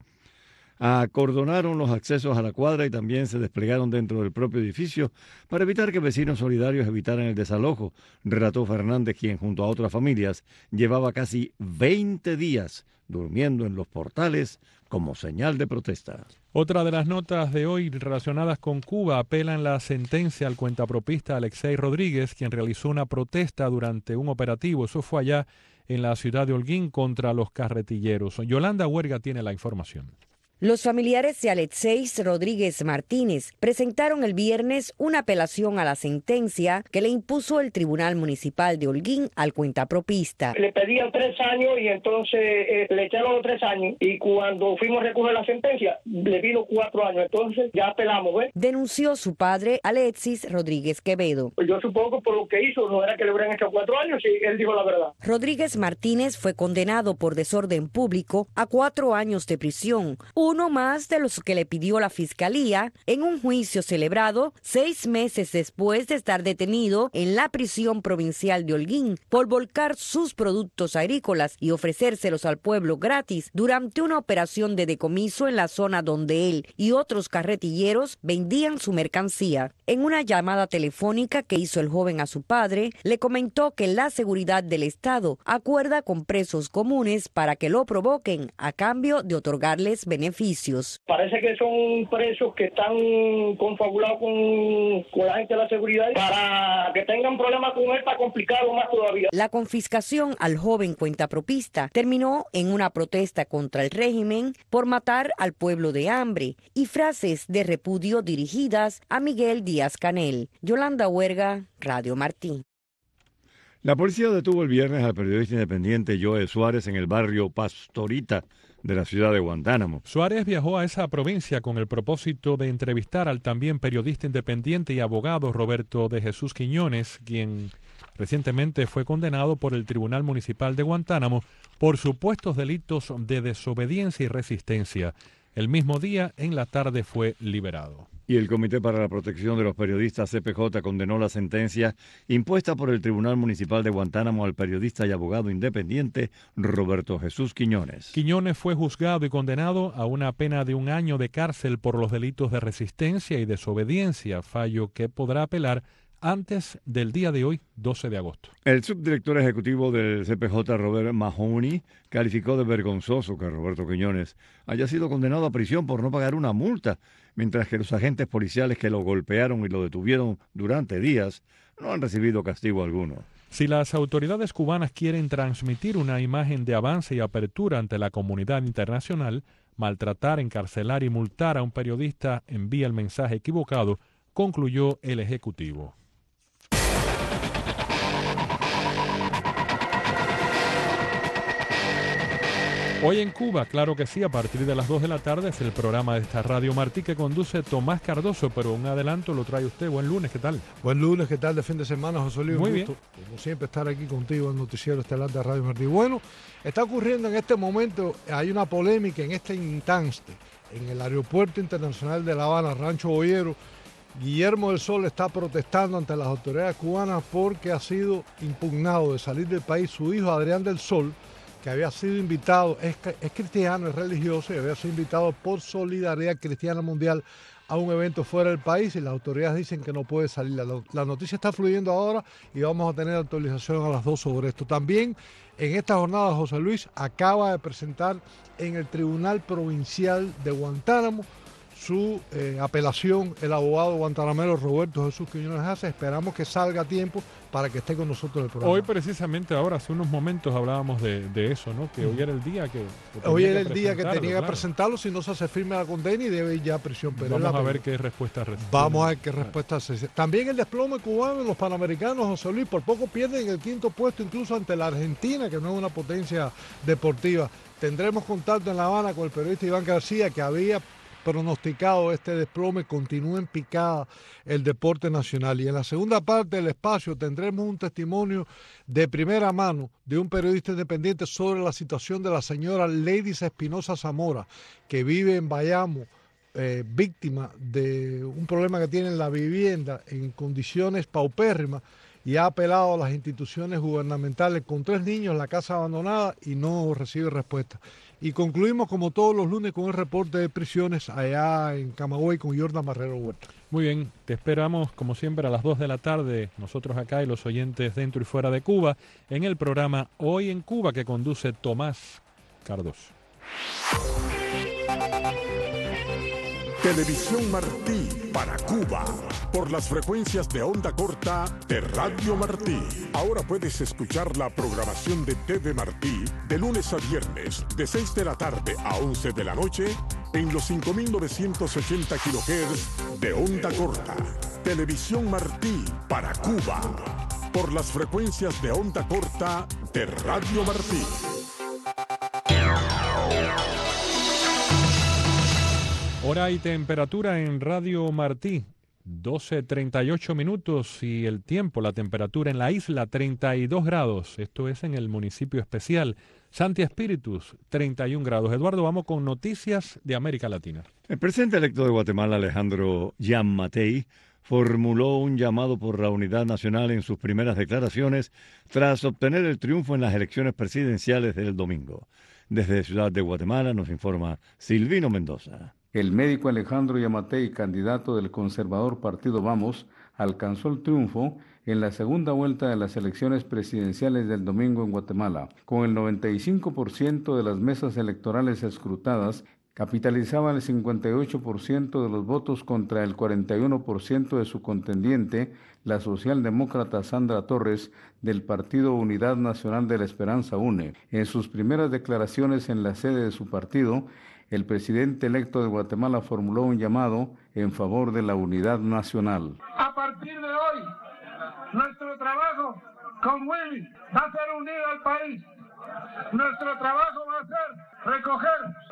S5: Acordonaron los accesos a la cuadra y también se desplegaron dentro del propio edificio para evitar que vecinos solidarios evitaran el desalojo, relató Fernández, quien junto a otras familias llevaba casi veinte días durmiendo en los portales como señal de protesta.
S4: Otra de las notas de hoy relacionadas con Cuba apelan la sentencia al cuentapropista Alexei Rodríguez, quien realizó una protesta durante un operativo. Eso fue allá en la ciudad de Holguín contra los carretilleros. Yolanda Huerga tiene la información.
S9: Los familiares de Alexei Rodríguez Martínez presentaron el viernes una apelación a la sentencia que le impuso el Tribunal Municipal de Holguín al cuentapropista.
S11: Le pedían tres años y entonces eh, le echaron los tres años y cuando fuimos a recoger la sentencia le vino cuatro años, entonces ya apelamos, ¿ves?
S9: Denunció su padre Alexis Rodríguez Quevedo.
S11: Pues yo supongo que por lo que hizo no era que le hubieran hecho cuatro años y él dijo la verdad.
S9: Rodríguez Martínez fue condenado por desorden público a cuatro años de prisión, uno más de los que le pidió la Fiscalía en un juicio celebrado seis meses después de estar detenido en la prisión provincial de Holguín por volcar sus productos agrícolas y ofrecérselos al pueblo gratis durante una operación de decomiso en la zona donde él y otros carretilleros vendían su mercancía. En una llamada telefónica que hizo el joven a su padre, le comentó que la seguridad del Estado acuerda con presos comunes para que lo provoquen a cambio de otorgarles beneficios.
S11: Parece que son presos que están confabulados con, con la gente de la seguridad para que tengan problemas con él, para complicarlo más todavía.
S9: La confiscación al joven cuentapropista terminó en una protesta contra el régimen por matar al pueblo de hambre y frases de repudio dirigidas a Miguel Díaz-Canel. Yolanda Huerga, Radio Martí.
S5: La policía detuvo el viernes al periodista independiente Joe Suárez en el barrio Pastorita de la ciudad de Guantánamo.
S4: Suárez viajó a esa provincia con el propósito de entrevistar al también periodista independiente y abogado Roberto de Jesús Quiñones, quien recientemente fue condenado por el Tribunal Municipal de Guantánamo por supuestos delitos de desobediencia y resistencia. El mismo día, en la tarde, fue liberado.
S5: Y el Comité para la Protección de los Periodistas, C P J, condenó la sentencia impuesta por el Tribunal Municipal de Guantánamo al periodista y abogado independiente Roberto Jesús Quiñones.
S4: Quiñones fue juzgado y condenado a una pena de un año de cárcel por los delitos de resistencia y desobediencia, fallo que podrá apelar antes del día de hoy, doce de agosto.
S5: El subdirector ejecutivo del C P J, Robert Mahoney, calificó de vergonzoso que Roberto Quiñones haya sido condenado a prisión por no pagar una multa, mientras que los agentes policiales que lo golpearon y lo detuvieron durante días no han recibido castigo alguno.
S4: Si las autoridades cubanas quieren transmitir una imagen de avance y apertura ante la comunidad internacional, maltratar, encarcelar y multar a un periodista envía el mensaje equivocado, concluyó el ejecutivo. Hoy en Cuba, claro que sí, a partir de las dos de la tarde es el programa de esta Radio Martí que conduce Tomás Cardoso, pero un adelanto lo trae usted. Buen lunes, ¿qué tal?
S10: Buen lunes, ¿qué tal de fin de semana, José Luis?
S4: Muy
S10: un
S4: bien.
S10: Gusto, como siempre, estar aquí contigo en el noticiero estelar de Radio Martí. Bueno, está ocurriendo en este momento, hay una polémica en este instante, en el Aeropuerto Internacional de La Habana, Rancho Boyero. Guillermo del Sol está protestando ante las autoridades cubanas porque ha sido impugnado de salir del país su hijo Adrián del Sol, que había sido invitado, es, es cristiano, es religioso y había sido invitado por Solidaridad Cristiana Mundial a un evento fuera del país y las autoridades dicen que no puede salir. La, la noticia está fluyendo ahora y vamos a tener actualización a las dos sobre esto. También en esta jornada José Luis acaba de presentar en el Tribunal Provincial de Guantánamo su eh, apelación el abogado guantanamero Roberto Jesús Quiñones hace. Esperamos que salga a tiempo para que esté con nosotros en el programa.
S4: Hoy precisamente ahora, hace unos momentos hablábamos de, de eso, ¿no? Que hoy era el día que... que
S10: hoy era el día que tenía que
S4: claro.
S10: presentarlo, si no se hace firme la condena y debe ir ya a prisión. Pero
S4: Vamos
S10: la
S4: a ver qué respuesta recibe.
S10: Vamos a ver qué respuesta se. También el desplome cubano en los Panamericanos, José Luis, por poco pierden el quinto puesto incluso ante la Argentina, que no es una potencia deportiva. Tendremos contacto en La Habana con el periodista Iván García, que había pronosticado este desplome. Continúa en picada el deporte nacional. Y en la segunda parte del espacio tendremos un testimonio de primera mano de un periodista independiente sobre la situación de la señora Leidis Espinosa Zamora, que vive en Bayamo, eh, víctima de un problema que tiene en la vivienda en condiciones paupérrimas, y ha apelado a las instituciones gubernamentales con tres niños en la casa abandonada y no recibe respuesta. Y concluimos como todos los lunes con el reporte de prisiones allá en Camagüey con Jordan Barrero Huerta.
S4: Muy bien, te esperamos como siempre a las dos de la tarde, nosotros acá y los oyentes dentro y fuera de Cuba, en el programa Hoy en Cuba que conduce Tomás Cardoso.
S3: Televisión Martí para Cuba, por las frecuencias de onda corta de Radio Martí. Ahora puedes escuchar la programación de T V Martí de lunes a viernes, de seis de la tarde a once de la noche, en los cinco mil novecientos ochenta kilohertz de onda corta. Televisión Martí para Cuba, por las frecuencias de onda corta de Radio Martí.
S4: Hora y temperatura en Radio Martí, doce treinta y ocho minutos y el tiempo, la temperatura en la isla, treinta y dos grados. Esto es en el municipio especial Santi Espíritus, treinta y un grados. Eduardo, vamos con noticias de América Latina.
S5: El presidente electo de Guatemala, Alejandro Giammattei, formuló un llamado por la unidad nacional en sus primeras declaraciones tras obtener el triunfo en las elecciones presidenciales del domingo. Desde Ciudad de Guatemala nos informa Silvino Mendoza.
S12: El médico Alejandro Giammattei, candidato del conservador Partido Vamos, alcanzó el triunfo en la segunda vuelta de las elecciones presidenciales del domingo en Guatemala. Con el noventa y cinco por ciento de las mesas electorales escrutadas, capitalizaba el cincuenta y ocho por ciento de los votos contra el cuarenta y uno por ciento de su contendiente, la socialdemócrata Sandra Torres, del Partido Unidad Nacional de la Esperanza UNE. En sus primeras declaraciones en la sede de su partido, el presidente electo de Guatemala formuló un llamado en favor de la unidad nacional.
S13: A partir de hoy, nuestro trabajo con Willy va a ser unir al país. Nuestro trabajo va a ser recoger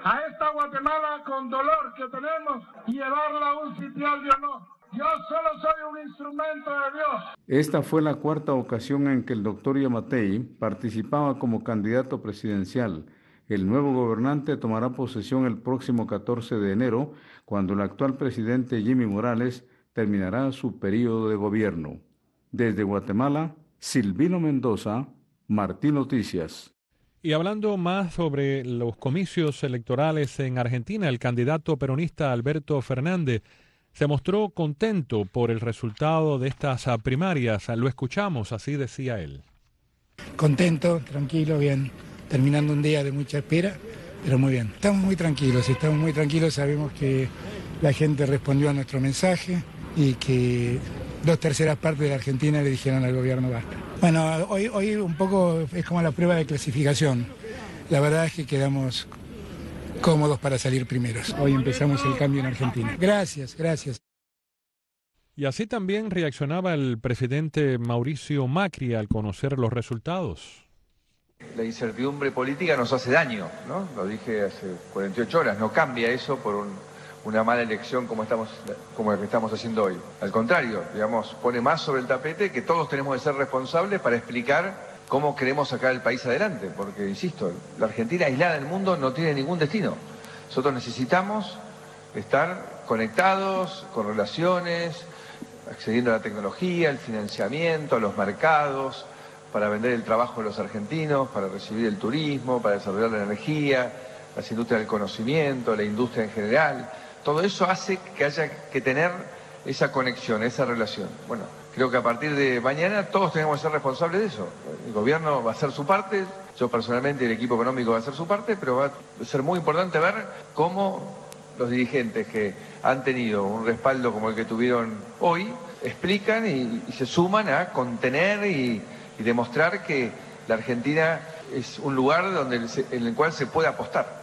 S13: a esta Guatemala con dolor que tenemos y llevarla a un sitial de honor. Yo solo soy un instrumento de Dios.
S12: Esta fue la cuarta ocasión en que el doctor Yamatei participaba como candidato presidencial. El nuevo gobernante tomará posesión el próximo catorce de enero, cuando el actual presidente Jimmy Morales terminará su periodo de gobierno. Desde Guatemala, Silvino Mendoza, Martí Noticias.
S4: Y hablando más sobre los comicios electorales en Argentina, el candidato peronista Alberto Fernández se mostró contento por el resultado de estas primarias. Lo escuchamos, así decía él.
S1: Contento, tranquilo, bien. Terminando un día de mucha espera, pero muy bien. Estamos muy tranquilos, estamos muy tranquilos. Sabemos que la gente respondió a nuestro mensaje y que dos terceras partes de la Argentina le dijeron al gobierno basta. Bueno, hoy, hoy un poco es como la prueba de clasificación. La verdad es que quedamos cómodos para salir primeros. Hoy empezamos el cambio en Argentina. Gracias, gracias.
S4: Y así también reaccionaba el presidente Mauricio Macri al conocer los resultados.
S14: La incertidumbre política nos hace daño, ¿no? Lo dije hace cuarenta y ocho horas, no cambia eso por un, una mala elección como estamos, como la que estamos haciendo hoy. Al contrario, digamos, pone más sobre el tapete que todos tenemos que ser responsables para explicar cómo queremos sacar el país adelante, porque, insisto, la Argentina aislada del mundo no tiene ningún destino. Nosotros necesitamos estar conectados, con relaciones, accediendo a la tecnología, al financiamiento, a los mercados, para vender el trabajo de los argentinos, para recibir el turismo, para desarrollar la energía, las industrias del conocimiento, la industria en general. Todo eso hace que haya que tener esa conexión, esa relación. Bueno, creo que a partir de mañana todos tenemos que ser responsables de eso. El gobierno va a hacer su parte, yo personalmente y el equipo económico va a hacer su parte, pero va a ser muy importante ver cómo los dirigentes que han tenido un respaldo como el que tuvieron hoy, explican y, y se suman a contener y, y demostrar que la Argentina es un lugar donde, en el cual se puede apostar.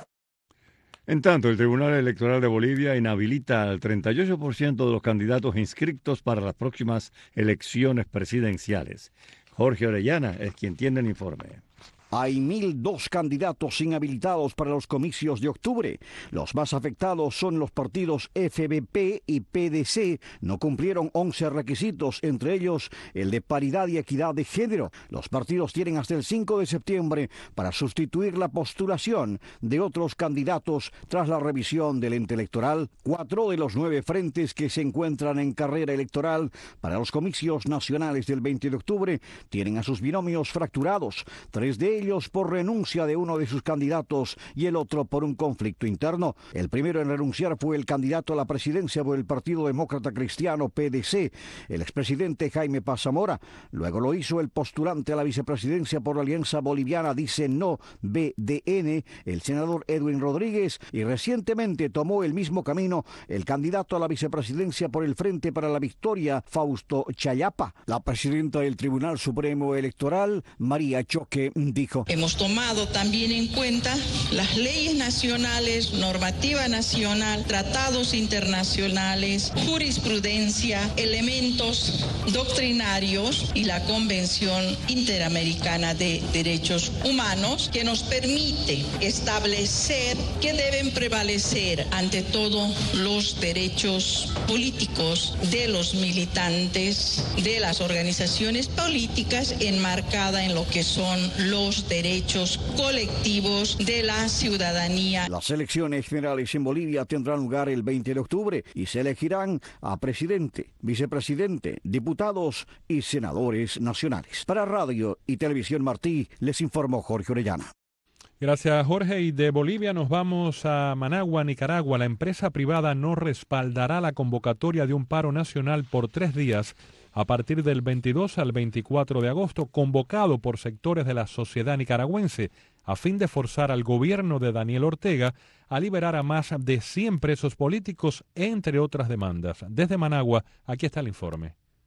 S5: En tanto, el Tribunal Electoral de Bolivia inhabilita al treinta y ocho por ciento de los candidatos inscritos para las próximas elecciones presidenciales. Jorge Orellana es quien tiene el informe.
S15: Hay mil dos candidatos inhabilitados para los comicios de octubre. Los más afectados son los partidos F B P y P D C. No cumplieron once requisitos, entre ellos el de paridad y equidad de género. Los partidos tienen hasta el cinco de septiembre para sustituir la postulación de otros candidatos tras la revisión del ente electoral. Cuatro de los nueve frentes que se encuentran en carrera electoral para los comicios nacionales del veinte de octubre tienen a sus binomios fracturados. Tres de ellos por renuncia de uno de sus candidatos y el otro por un conflicto interno. El primero en renunciar fue el candidato a la presidencia por el Partido Demócrata Cristiano, P D C, el expresidente Jaime Paz Zamora. Luego lo hizo el postulante a la vicepresidencia por la Alianza Boliviana Dice No, B D N, el senador Edwin Rodríguez, y recientemente tomó el mismo camino el candidato a la vicepresidencia por el Frente para la Victoria, Fausto Chayapa. La presidenta del Tribunal Supremo Electoral, María Choque, dijo:
S24: hemos tomado también en cuenta las leyes nacionales, normativa nacional, tratados internacionales, jurisprudencia, elementos doctrinarios y la Convención Interamericana de Derechos Humanos, que nos permite establecer que deben prevalecer ante todo los derechos políticos de los militantes de las organizaciones políticas, enmarcada en lo que son los derechos colectivos de la ciudadanía.
S15: Las elecciones generales en Bolivia tendrán lugar el veinte de octubre y se elegirán a presidente, vicepresidente, diputados y senadores nacionales. Para Radio y Televisión Martí, les informó Jorge Orellana.
S4: Gracias, Jorge. Y de Bolivia nos vamos a Managua, Nicaragua. La empresa privada no respaldará la convocatoria de un paro nacional por tres días a partir del veintidós al veinticuatro de agosto, convocado por sectores de la sociedad nicaragüense, a fin de forzar al gobierno de Daniel Ortega a liberar a más de cien presos políticos, entre otras demandas. Desde Managua, aquí está el informe.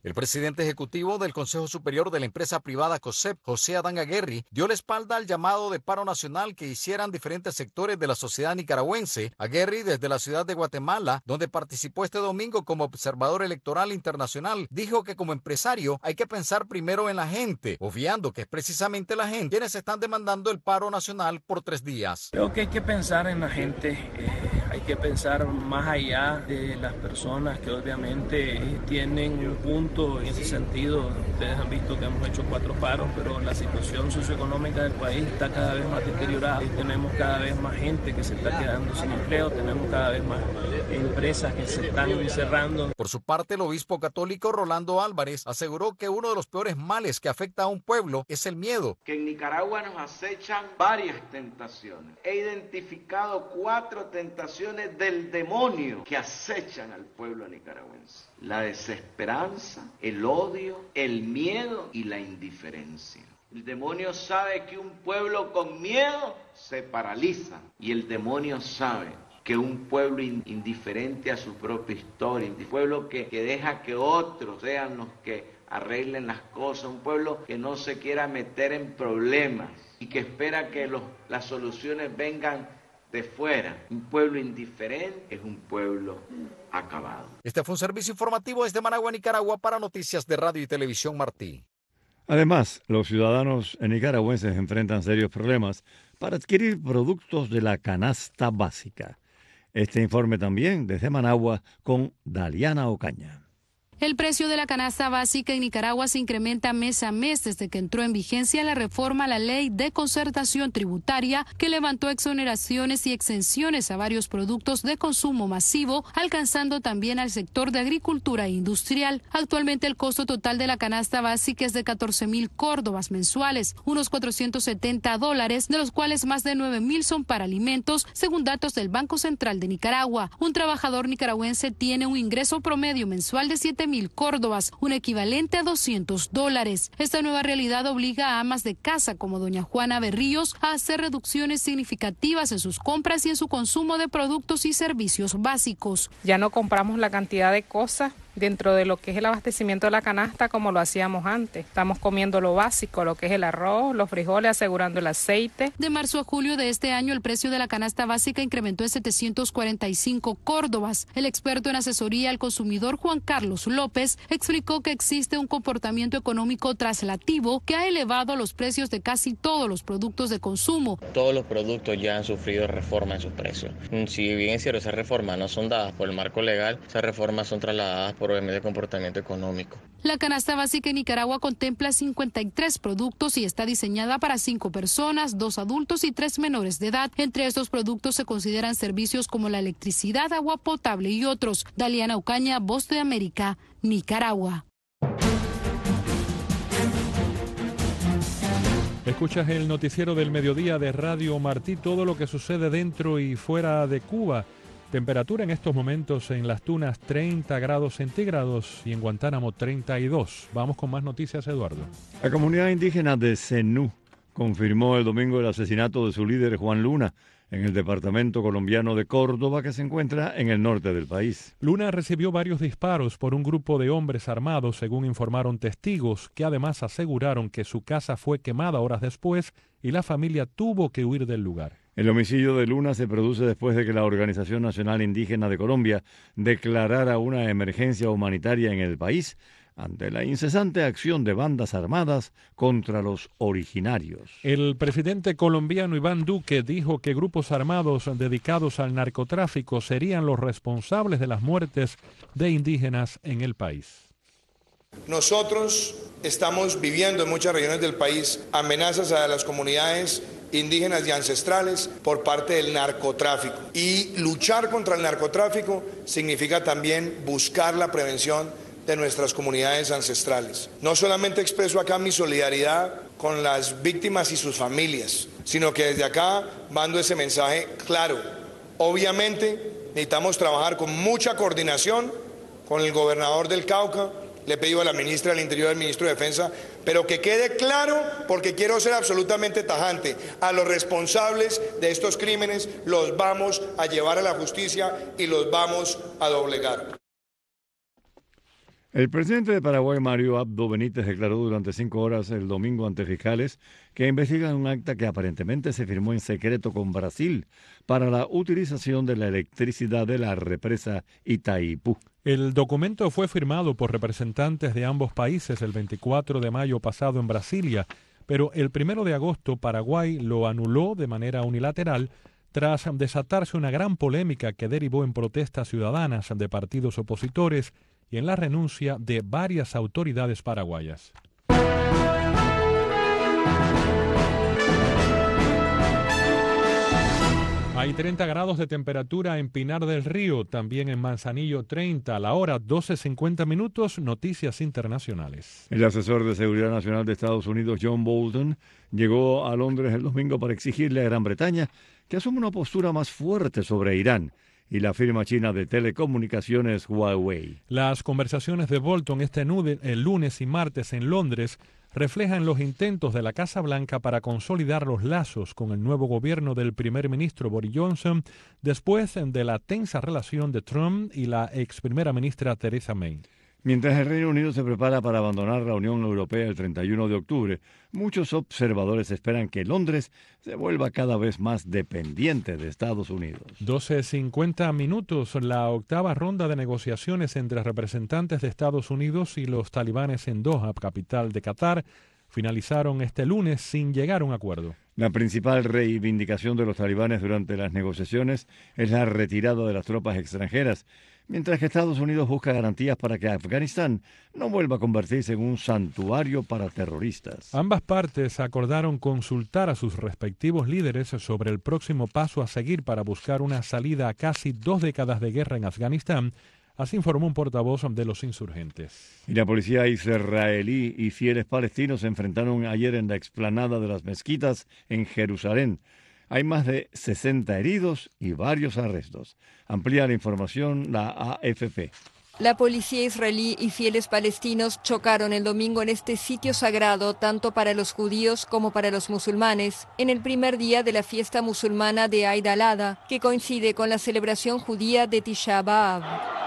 S16: El presidente ejecutivo del Consejo Superior de la empresa privada COSEP, José Adán Aguerri, dio la espalda al llamado de paro nacional que hicieran diferentes sectores de la sociedad nicaragüense. Aguerri, desde la ciudad de Guatemala, donde participó este domingo como observador electoral internacional, dijo que como empresario hay que pensar primero en la gente, obviando que es precisamente la gente quienes están demandando el paro nacional por tres días.
S17: Creo que hay que pensar en la gente, eh, hay que pensar más allá de las personas que obviamente eh, tienen un punto en ese sentido. Ustedes han visto que hemos hecho cuatro paros, pero la situación socioeconómica del país está cada vez más deteriorada. Tenemos cada vez más gente que se está quedando sin empleo, tenemos cada vez más empresas que se están cerrando.
S16: Por su parte, el obispo católico Rolando Álvarez aseguró que uno de los peores males que afecta a un pueblo es el miedo.
S18: Que en Nicaragua nos acechan varias tentaciones. He identificado cuatro tentaciones del demonio que acechan al pueblo nicaragüense: la desesperanza, el odio, el miedo y la indiferencia. El demonio sabe que un pueblo con miedo se paraliza, y el demonio sabe que un pueblo indiferente a su propia historia, un pueblo que, que deja que otros sean los que arreglen las cosas, un pueblo que no se quiera meter en problemas y que espera que los, las soluciones vengan de fuera. Un pueblo indiferente es un pueblo acabado.
S16: Este fue un servicio informativo desde Managua, Nicaragua, para Noticias de Radio y Televisión Martí.
S5: Además, los ciudadanos nicaragüenses enfrentan serios problemas para adquirir productos de la canasta básica. Este informe también desde Managua con Daliana Ocaña.
S20: El precio de la canasta básica en Nicaragua se incrementa mes a mes desde que entró en vigencia la reforma a la Ley de Concertación Tributaria, que levantó exoneraciones y exenciones a varios productos de consumo masivo, alcanzando también al sector de agricultura e industrial. Actualmente el costo total de la canasta básica es de catorce mil córdobas mensuales, unos cuatrocientos setenta dólares, de los cuales más de nueve mil son para alimentos, según datos del Banco Central de Nicaragua. Un trabajador nicaragüense tiene un ingreso promedio mensual de siete mil córdobas, un equivalente a doscientos dólares. Esta nueva realidad obliga a amas de casa como doña Juana Berríos a hacer reducciones significativas en sus compras y en su consumo de productos y servicios básicos.
S25: Ya no compramos la cantidad de cosas dentro de lo que es el abastecimiento de la canasta como lo hacíamos antes. Estamos comiendo lo básico, lo que es el arroz, los frijoles, asegurando el aceite.
S20: De marzo a julio de este año, el precio de la canasta básica incrementó en setecientos cuarenta y cinco córdobas. El experto en asesoría al consumidor, Juan Carlos López, explicó que existe un comportamiento económico traslativo que ha elevado los precios de casi todos los productos de consumo.
S26: Todos los productos ya han sufrido reforma en sus precios. Si bien es cierto, esas reformas no son dadas por el marco legal, esas reformas son trasladadas por de comportamiento económico.
S20: La canasta básica en Nicaragua contempla cincuenta y tres productos y está diseñada para cinco personas, dos adultos y tres menores de edad. Entre estos productos se consideran servicios como la electricidad, agua potable y otros. Daliana Ocaña, Voz de América, Nicaragua.
S4: Escuchas el noticiero del mediodía de Radio Martí, todo lo que sucede dentro y fuera de Cuba. Temperatura en estos momentos en Las Tunas treinta grados centígrados y en Guantánamo treinta y dos. Vamos con más noticias, Eduardo.
S5: La comunidad indígena de Zenú confirmó el domingo el asesinato de su líder Juan Luna en el departamento colombiano de Córdoba, que se encuentra en el norte del país.
S4: Luna recibió varios disparos por un grupo de hombres armados, según informaron testigos, que además aseguraron que su casa fue quemada horas después y la familia tuvo que huir del lugar.
S5: El homicidio de Luna se produce después de que la Organización Nacional Indígena de Colombia declarara una emergencia humanitaria en el país ante la incesante acción de bandas armadas contra los originarios.
S4: El presidente colombiano Iván Duque dijo que grupos armados dedicados al narcotráfico serían los responsables de las muertes de indígenas en el país.
S27: Nosotros estamos viviendo en muchas regiones del país amenazas a las comunidades indígenas y ancestrales por parte del narcotráfico. Y luchar contra el narcotráfico significa también buscar la prevención de nuestras comunidades ancestrales. No solamente expreso acá mi solidaridad con las víctimas y sus familias, sino que desde acá mando ese mensaje claro. Obviamente necesitamos trabajar con mucha coordinación con el gobernador del Cauca. Le he pedido a la ministra del Interior y al ministro de Defensa, pero que quede claro, porque quiero ser absolutamente tajante, a los responsables de estos crímenes los vamos a llevar a la justicia y los vamos a doblegar.
S5: El presidente de Paraguay, Mario Abdo Benítez, declaró durante cinco horas el domingo ante fiscales que investigan un acta que aparentemente se firmó en secreto con Brasil para la utilización de la electricidad de la represa Itaipú.
S4: El documento fue firmado por representantes de ambos países el veinticuatro de mayo pasado en Brasilia, pero el primero de agosto Paraguay lo anuló de manera unilateral tras desatarse una gran polémica que derivó en protestas ciudadanas de partidos opositores y en la renuncia de varias autoridades paraguayas. Hay treinta grados de temperatura en Pinar del Río, también en Manzanillo treinta, a la hora doce cincuenta minutos, noticias internacionales.
S5: El asesor de Seguridad Nacional de Estados Unidos, John Bolton, llegó a Londres el domingo para exigirle a Gran Bretaña que asuma una postura más fuerte sobre Irán y la firma china de telecomunicaciones Huawei.
S4: Las conversaciones de Bolton este nude, el lunes y martes en Londres reflejan los intentos de la Casa Blanca para consolidar los lazos con el nuevo gobierno del primer ministro Boris Johnson después de la tensa relación de Trump y la ex primera ministra Theresa May.
S5: Mientras el Reino Unido se prepara para abandonar la Unión Europea el treinta y uno de octubre, muchos observadores esperan que Londres se vuelva cada vez más dependiente de Estados Unidos.
S4: doce cincuenta minutos, la octava ronda de negociaciones entre representantes de Estados Unidos y los talibanes en Doha, capital de Qatar, finalizaron este lunes sin llegar a un acuerdo.
S5: La principal reivindicación de los talibanes durante las negociaciones es la retirada de las tropas extranjeras, mientras que Estados Unidos busca garantías para que Afganistán no vuelva a convertirse en un santuario para terroristas.
S4: Ambas partes acordaron consultar a sus respectivos líderes sobre el próximo paso a seguir para buscar una salida a casi dos décadas de guerra en Afganistán, así informó un portavoz de los insurgentes.
S5: Y la policía israelí y fieles palestinos se enfrentaron ayer en la explanada de las mezquitas en Jerusalén. Hay más de sesenta heridos y varios arrestos. Amplía la información la A F P.
S2: La policía israelí y fieles palestinos chocaron el domingo en este sitio sagrado tanto para los judíos como para los musulmanes, en el primer día de la fiesta musulmana de Eid al-Adha, que coincide con la celebración judía de Tisha B'Av.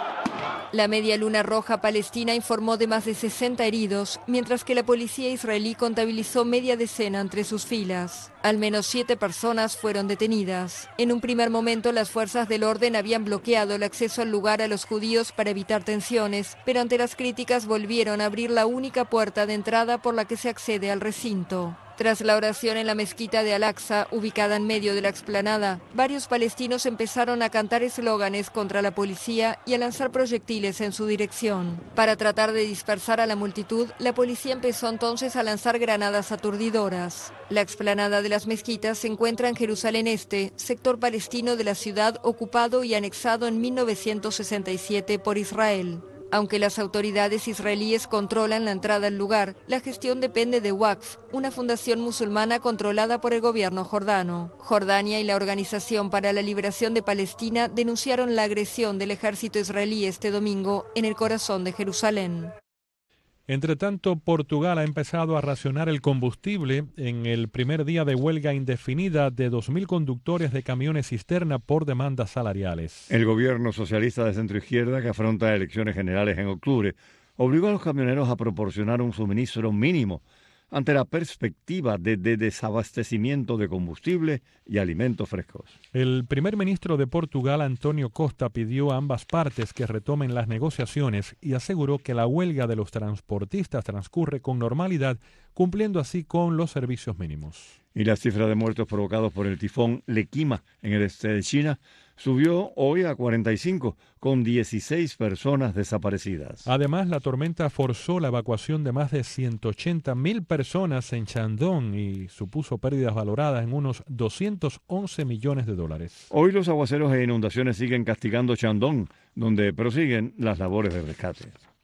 S2: La Media Luna Roja Palestina informó de más de sesenta heridos, mientras que la policía israelí contabilizó media decena entre sus filas. Al menos siete personas fueron detenidas. En un primer momento, las fuerzas del orden habían bloqueado el acceso al lugar a los judíos para evitar tensiones, pero ante las críticas volvieron a abrir la única puerta de entrada por la que se accede al recinto. Tras la oración en la mezquita de Al-Aqsa, ubicada en medio de la explanada, varios palestinos empezaron a cantar eslóganes contra la policía y a lanzar proyectiles en su dirección. Para tratar de dispersar a la multitud, la policía empezó entonces a lanzar granadas aturdidoras. La explanada de las mezquitas se encuentra en Jerusalén Este, sector palestino de la ciudad ocupado y anexado en mil novecientos sesenta y siete por Israel. Aunque las autoridades israelíes controlan la entrada al lugar, la gestión depende de Waqf, una fundación musulmana controlada por el gobierno jordano. Jordania y la Organización para la Liberación de Palestina denunciaron la agresión del ejército israelí este domingo en el corazón de Jerusalén.
S4: Entre tanto, Portugal ha empezado a racionar el combustible en el primer día de huelga indefinida de dos mil conductores de camiones cisterna por demandas salariales.
S5: El gobierno socialista de centroizquierda, que afronta elecciones generales en octubre, obligó a los camioneros a proporcionar un suministro mínimo ante la perspectiva de, de desabastecimiento de combustible y alimentos frescos.
S4: El primer ministro de Portugal, António Costa, pidió a ambas partes que retomen las negociaciones y aseguró que la huelga de los transportistas transcurre con normalidad, cumpliendo así con los servicios mínimos.
S5: Y la cifra de muertos provocados por el tifón Lequima en el este de China subió hoy a cuarenta y cinco, con dieciséis personas desaparecidas.
S4: Además, la tormenta forzó la evacuación de más de ciento ochenta mil personas en Shandong y supuso pérdidas valoradas en unos doscientos once millones de dólares.
S5: Hoy los aguaceros e inundaciones siguen castigando Shandong, donde prosiguen las labores de rescate.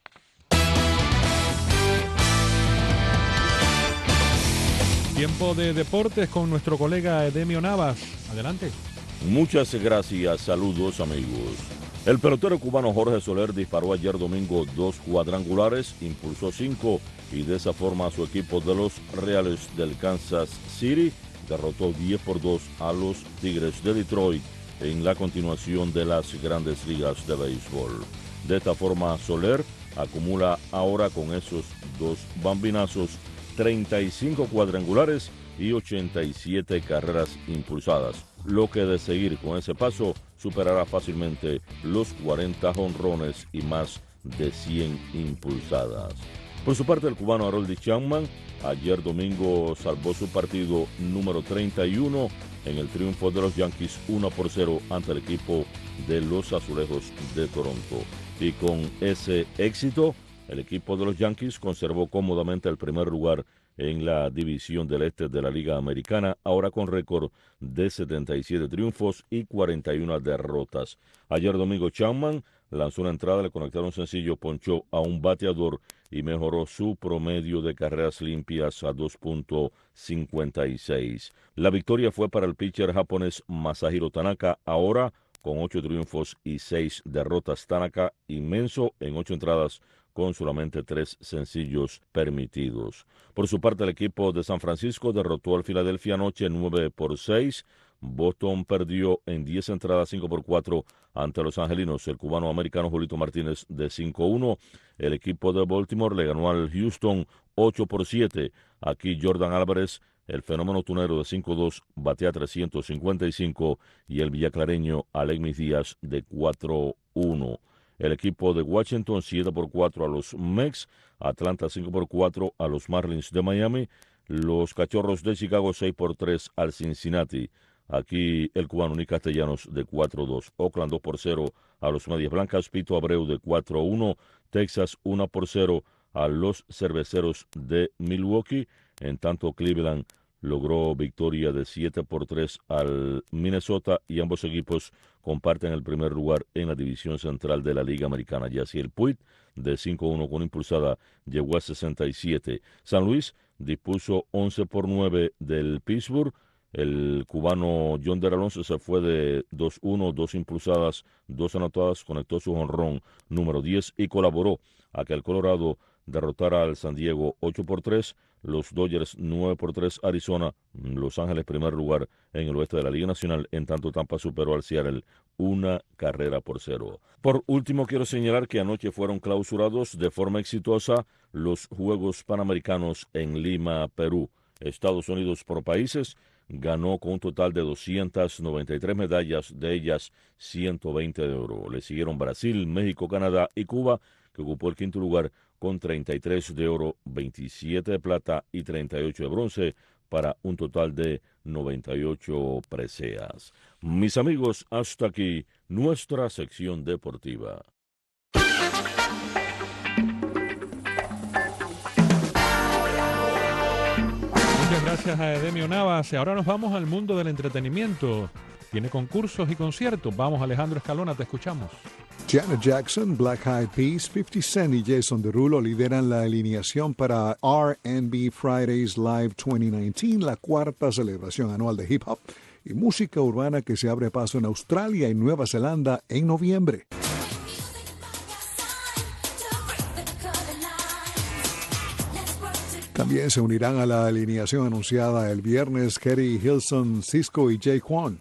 S4: Tiempo de deportes con nuestro colega Edemio Navas. Adelante.
S6: Muchas gracias, saludos amigos. El pelotero cubano Jorge Soler disparó ayer domingo dos cuadrangulares, impulsó cinco y de esa forma a su equipo de los Reales del Kansas City derrotó diez por dos a los Tigres de Detroit en la continuación de las Grandes Ligas de Béisbol. De esta forma, Soler acumula ahora con esos dos bambinazos treinta y cinco cuadrangulares y ochenta y siete carreras impulsadas, lo que de seguir con ese paso superará fácilmente los cuarenta jonrones y más de cien impulsadas. Por su parte, el cubano Aroldis Chapman ayer domingo salvó su partido número treinta y uno en el triunfo de los Yankees uno por cero ante el equipo de los Azulejos de Toronto. Y con ese éxito, el equipo de los Yankees conservó cómodamente el primer lugar en la división del este de la Liga Americana, ahora con récord de setenta y siete triunfos y cuarenta y una derrotas. Ayer domingo Chapman lanzó una entrada, le conectaron un sencillo, ponchó a un bateador y mejoró su promedio de carreras limpias a dos punto cincuenta y seis. La victoria fue para el pitcher japonés Masahiro Tanaka, ahora con ocho triunfos y seis derrotas. Tanaka inmenso en ocho entradas con solamente tres sencillos permitidos. Por su parte, el equipo de San Francisco derrotó al Philadelphia anoche nueve por seis. Boston perdió en diez entradas cinco por cuatro ante los angelinos. El cubano americano Julito Martínez de cinco uno. El equipo de Baltimore le ganó al Houston ocho por siete. Aquí Jordan Álvarez, el fenómeno tunero de cinco dos, batea trescientos cincuenta y cinco, y el villaclareño Alegmis Díaz de cuatro uno. El equipo de Washington siete por cuatro a los Mex, Atlanta cinco por cuatro a los Marlins de Miami, los Cachorros de Chicago seis por tres al Cincinnati. Aquí el cubano Nick Castellanos de cuatro dos. Oakland dos por cero a los Medias Blancas. Pito Abreu de cuatro uno. Texas uno por cero a los Cerveceros de Milwaukee. En tanto, Cleveland logró victoria de siete por tres al Minnesota, y ambos equipos comparten el primer lugar en la división central de la Liga Americana. Yasiel Puig de cinco uno con impulsada llegó a sesenta y siete. San Luis dispuso once por nueve del Pittsburgh. El cubano Yonder Alonso se fue de dos uno, dos impulsadas, dos anotadas, conectó su jonrón número diez y colaboró a que el Colorado derrotara al San Diego ocho por tres, los Dodgers nueve por tres, Arizona, Los Ángeles primer lugar en el oeste de la Liga Nacional, en tanto Tampa superó al Seattle una carrera por cero. Por último, quiero señalar que anoche fueron clausurados de forma exitosa los Juegos Panamericanos en Lima, Perú. Estados Unidos por países ganó con un total de doscientas noventa y tres medallas, de ellas ciento veinte de oro. Le siguieron Brasil, México, Canadá y Cuba, que ocupó el quinto lugar con treinta y tres de oro, veintisiete de plata y treinta y ocho de bronce, para un total de noventa y ocho preseas. Mis amigos, hasta aquí nuestra sección deportiva.
S4: Muchas gracias a Edemio Navas. Ahora nos vamos al mundo del entretenimiento. Tiene concursos y conciertos. Vamos, Alejandro Escalona, te escuchamos.
S7: Janet Jackson, Black Eyed Peas, fifty Cent y Jason Derulo lideran la alineación para R and B Fridays Live veinte diecinueve, la cuarta celebración anual de hip hop y música urbana que se abre paso en Australia y Nueva Zelanda en noviembre. También se unirán a la alineación anunciada el viernes Kerry Hilson, Cisco y Jay Quan.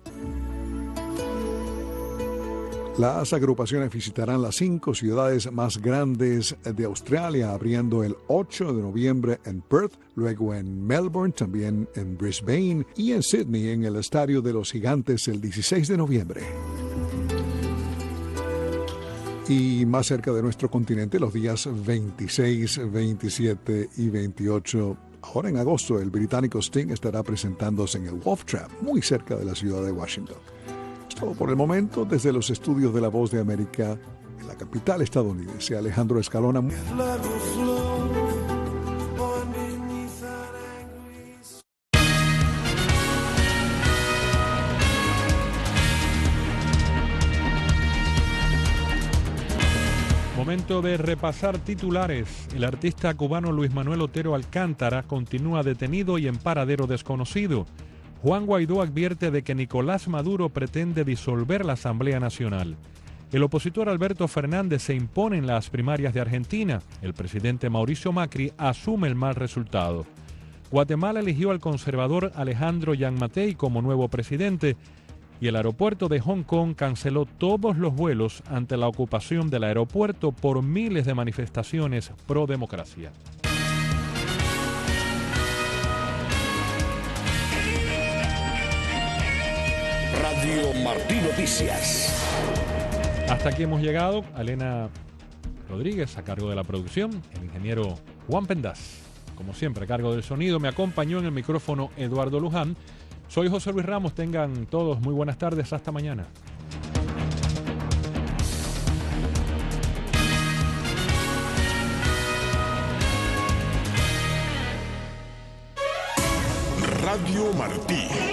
S7: Las agrupaciones visitarán las cinco ciudades más grandes de Australia, abriendo el ocho de noviembre en Perth, luego en Melbourne, también en Brisbane y en Sydney en el Estadio de los Gigantes el dieciséis de noviembre. Y más cerca de nuestro continente, los días veintiséis, veintisiete y veintiocho. Ahora en agosto, el británico Sting estará presentándose en el Wolf Trap, muy cerca de la ciudad de Washington. Es todo por el momento desde los estudios de La Voz de América en la capital estadounidense. Alejandro Escalona.
S4: Momento de repasar titulares. El artista cubano Luis Manuel Otero Alcántara continúa detenido y en paradero desconocido. Juan Guaidó advierte de que Nicolás Maduro pretende disolver la Asamblea Nacional. El opositor Alberto Fernández se impone en las primarias de Argentina. El presidente Mauricio Macri asume el mal resultado. Guatemala eligió al conservador Alejandro Gianmatei como nuevo presidente. y el aeropuerto de Hong Kong canceló todos los vuelos ante la ocupación del aeropuerto por miles de manifestaciones pro democracia.
S8: Radio Martí Noticias.
S4: Hasta aquí hemos llegado. Elena Rodríguez a cargo de la producción, el ingeniero Juan Pendaz, como siempre, a cargo del sonido. Me acompañó en el micrófono Eduardo Luján. Soy José Luis Ramos. Tengan todos muy buenas tardes. Hasta mañana.
S3: Radio Martí.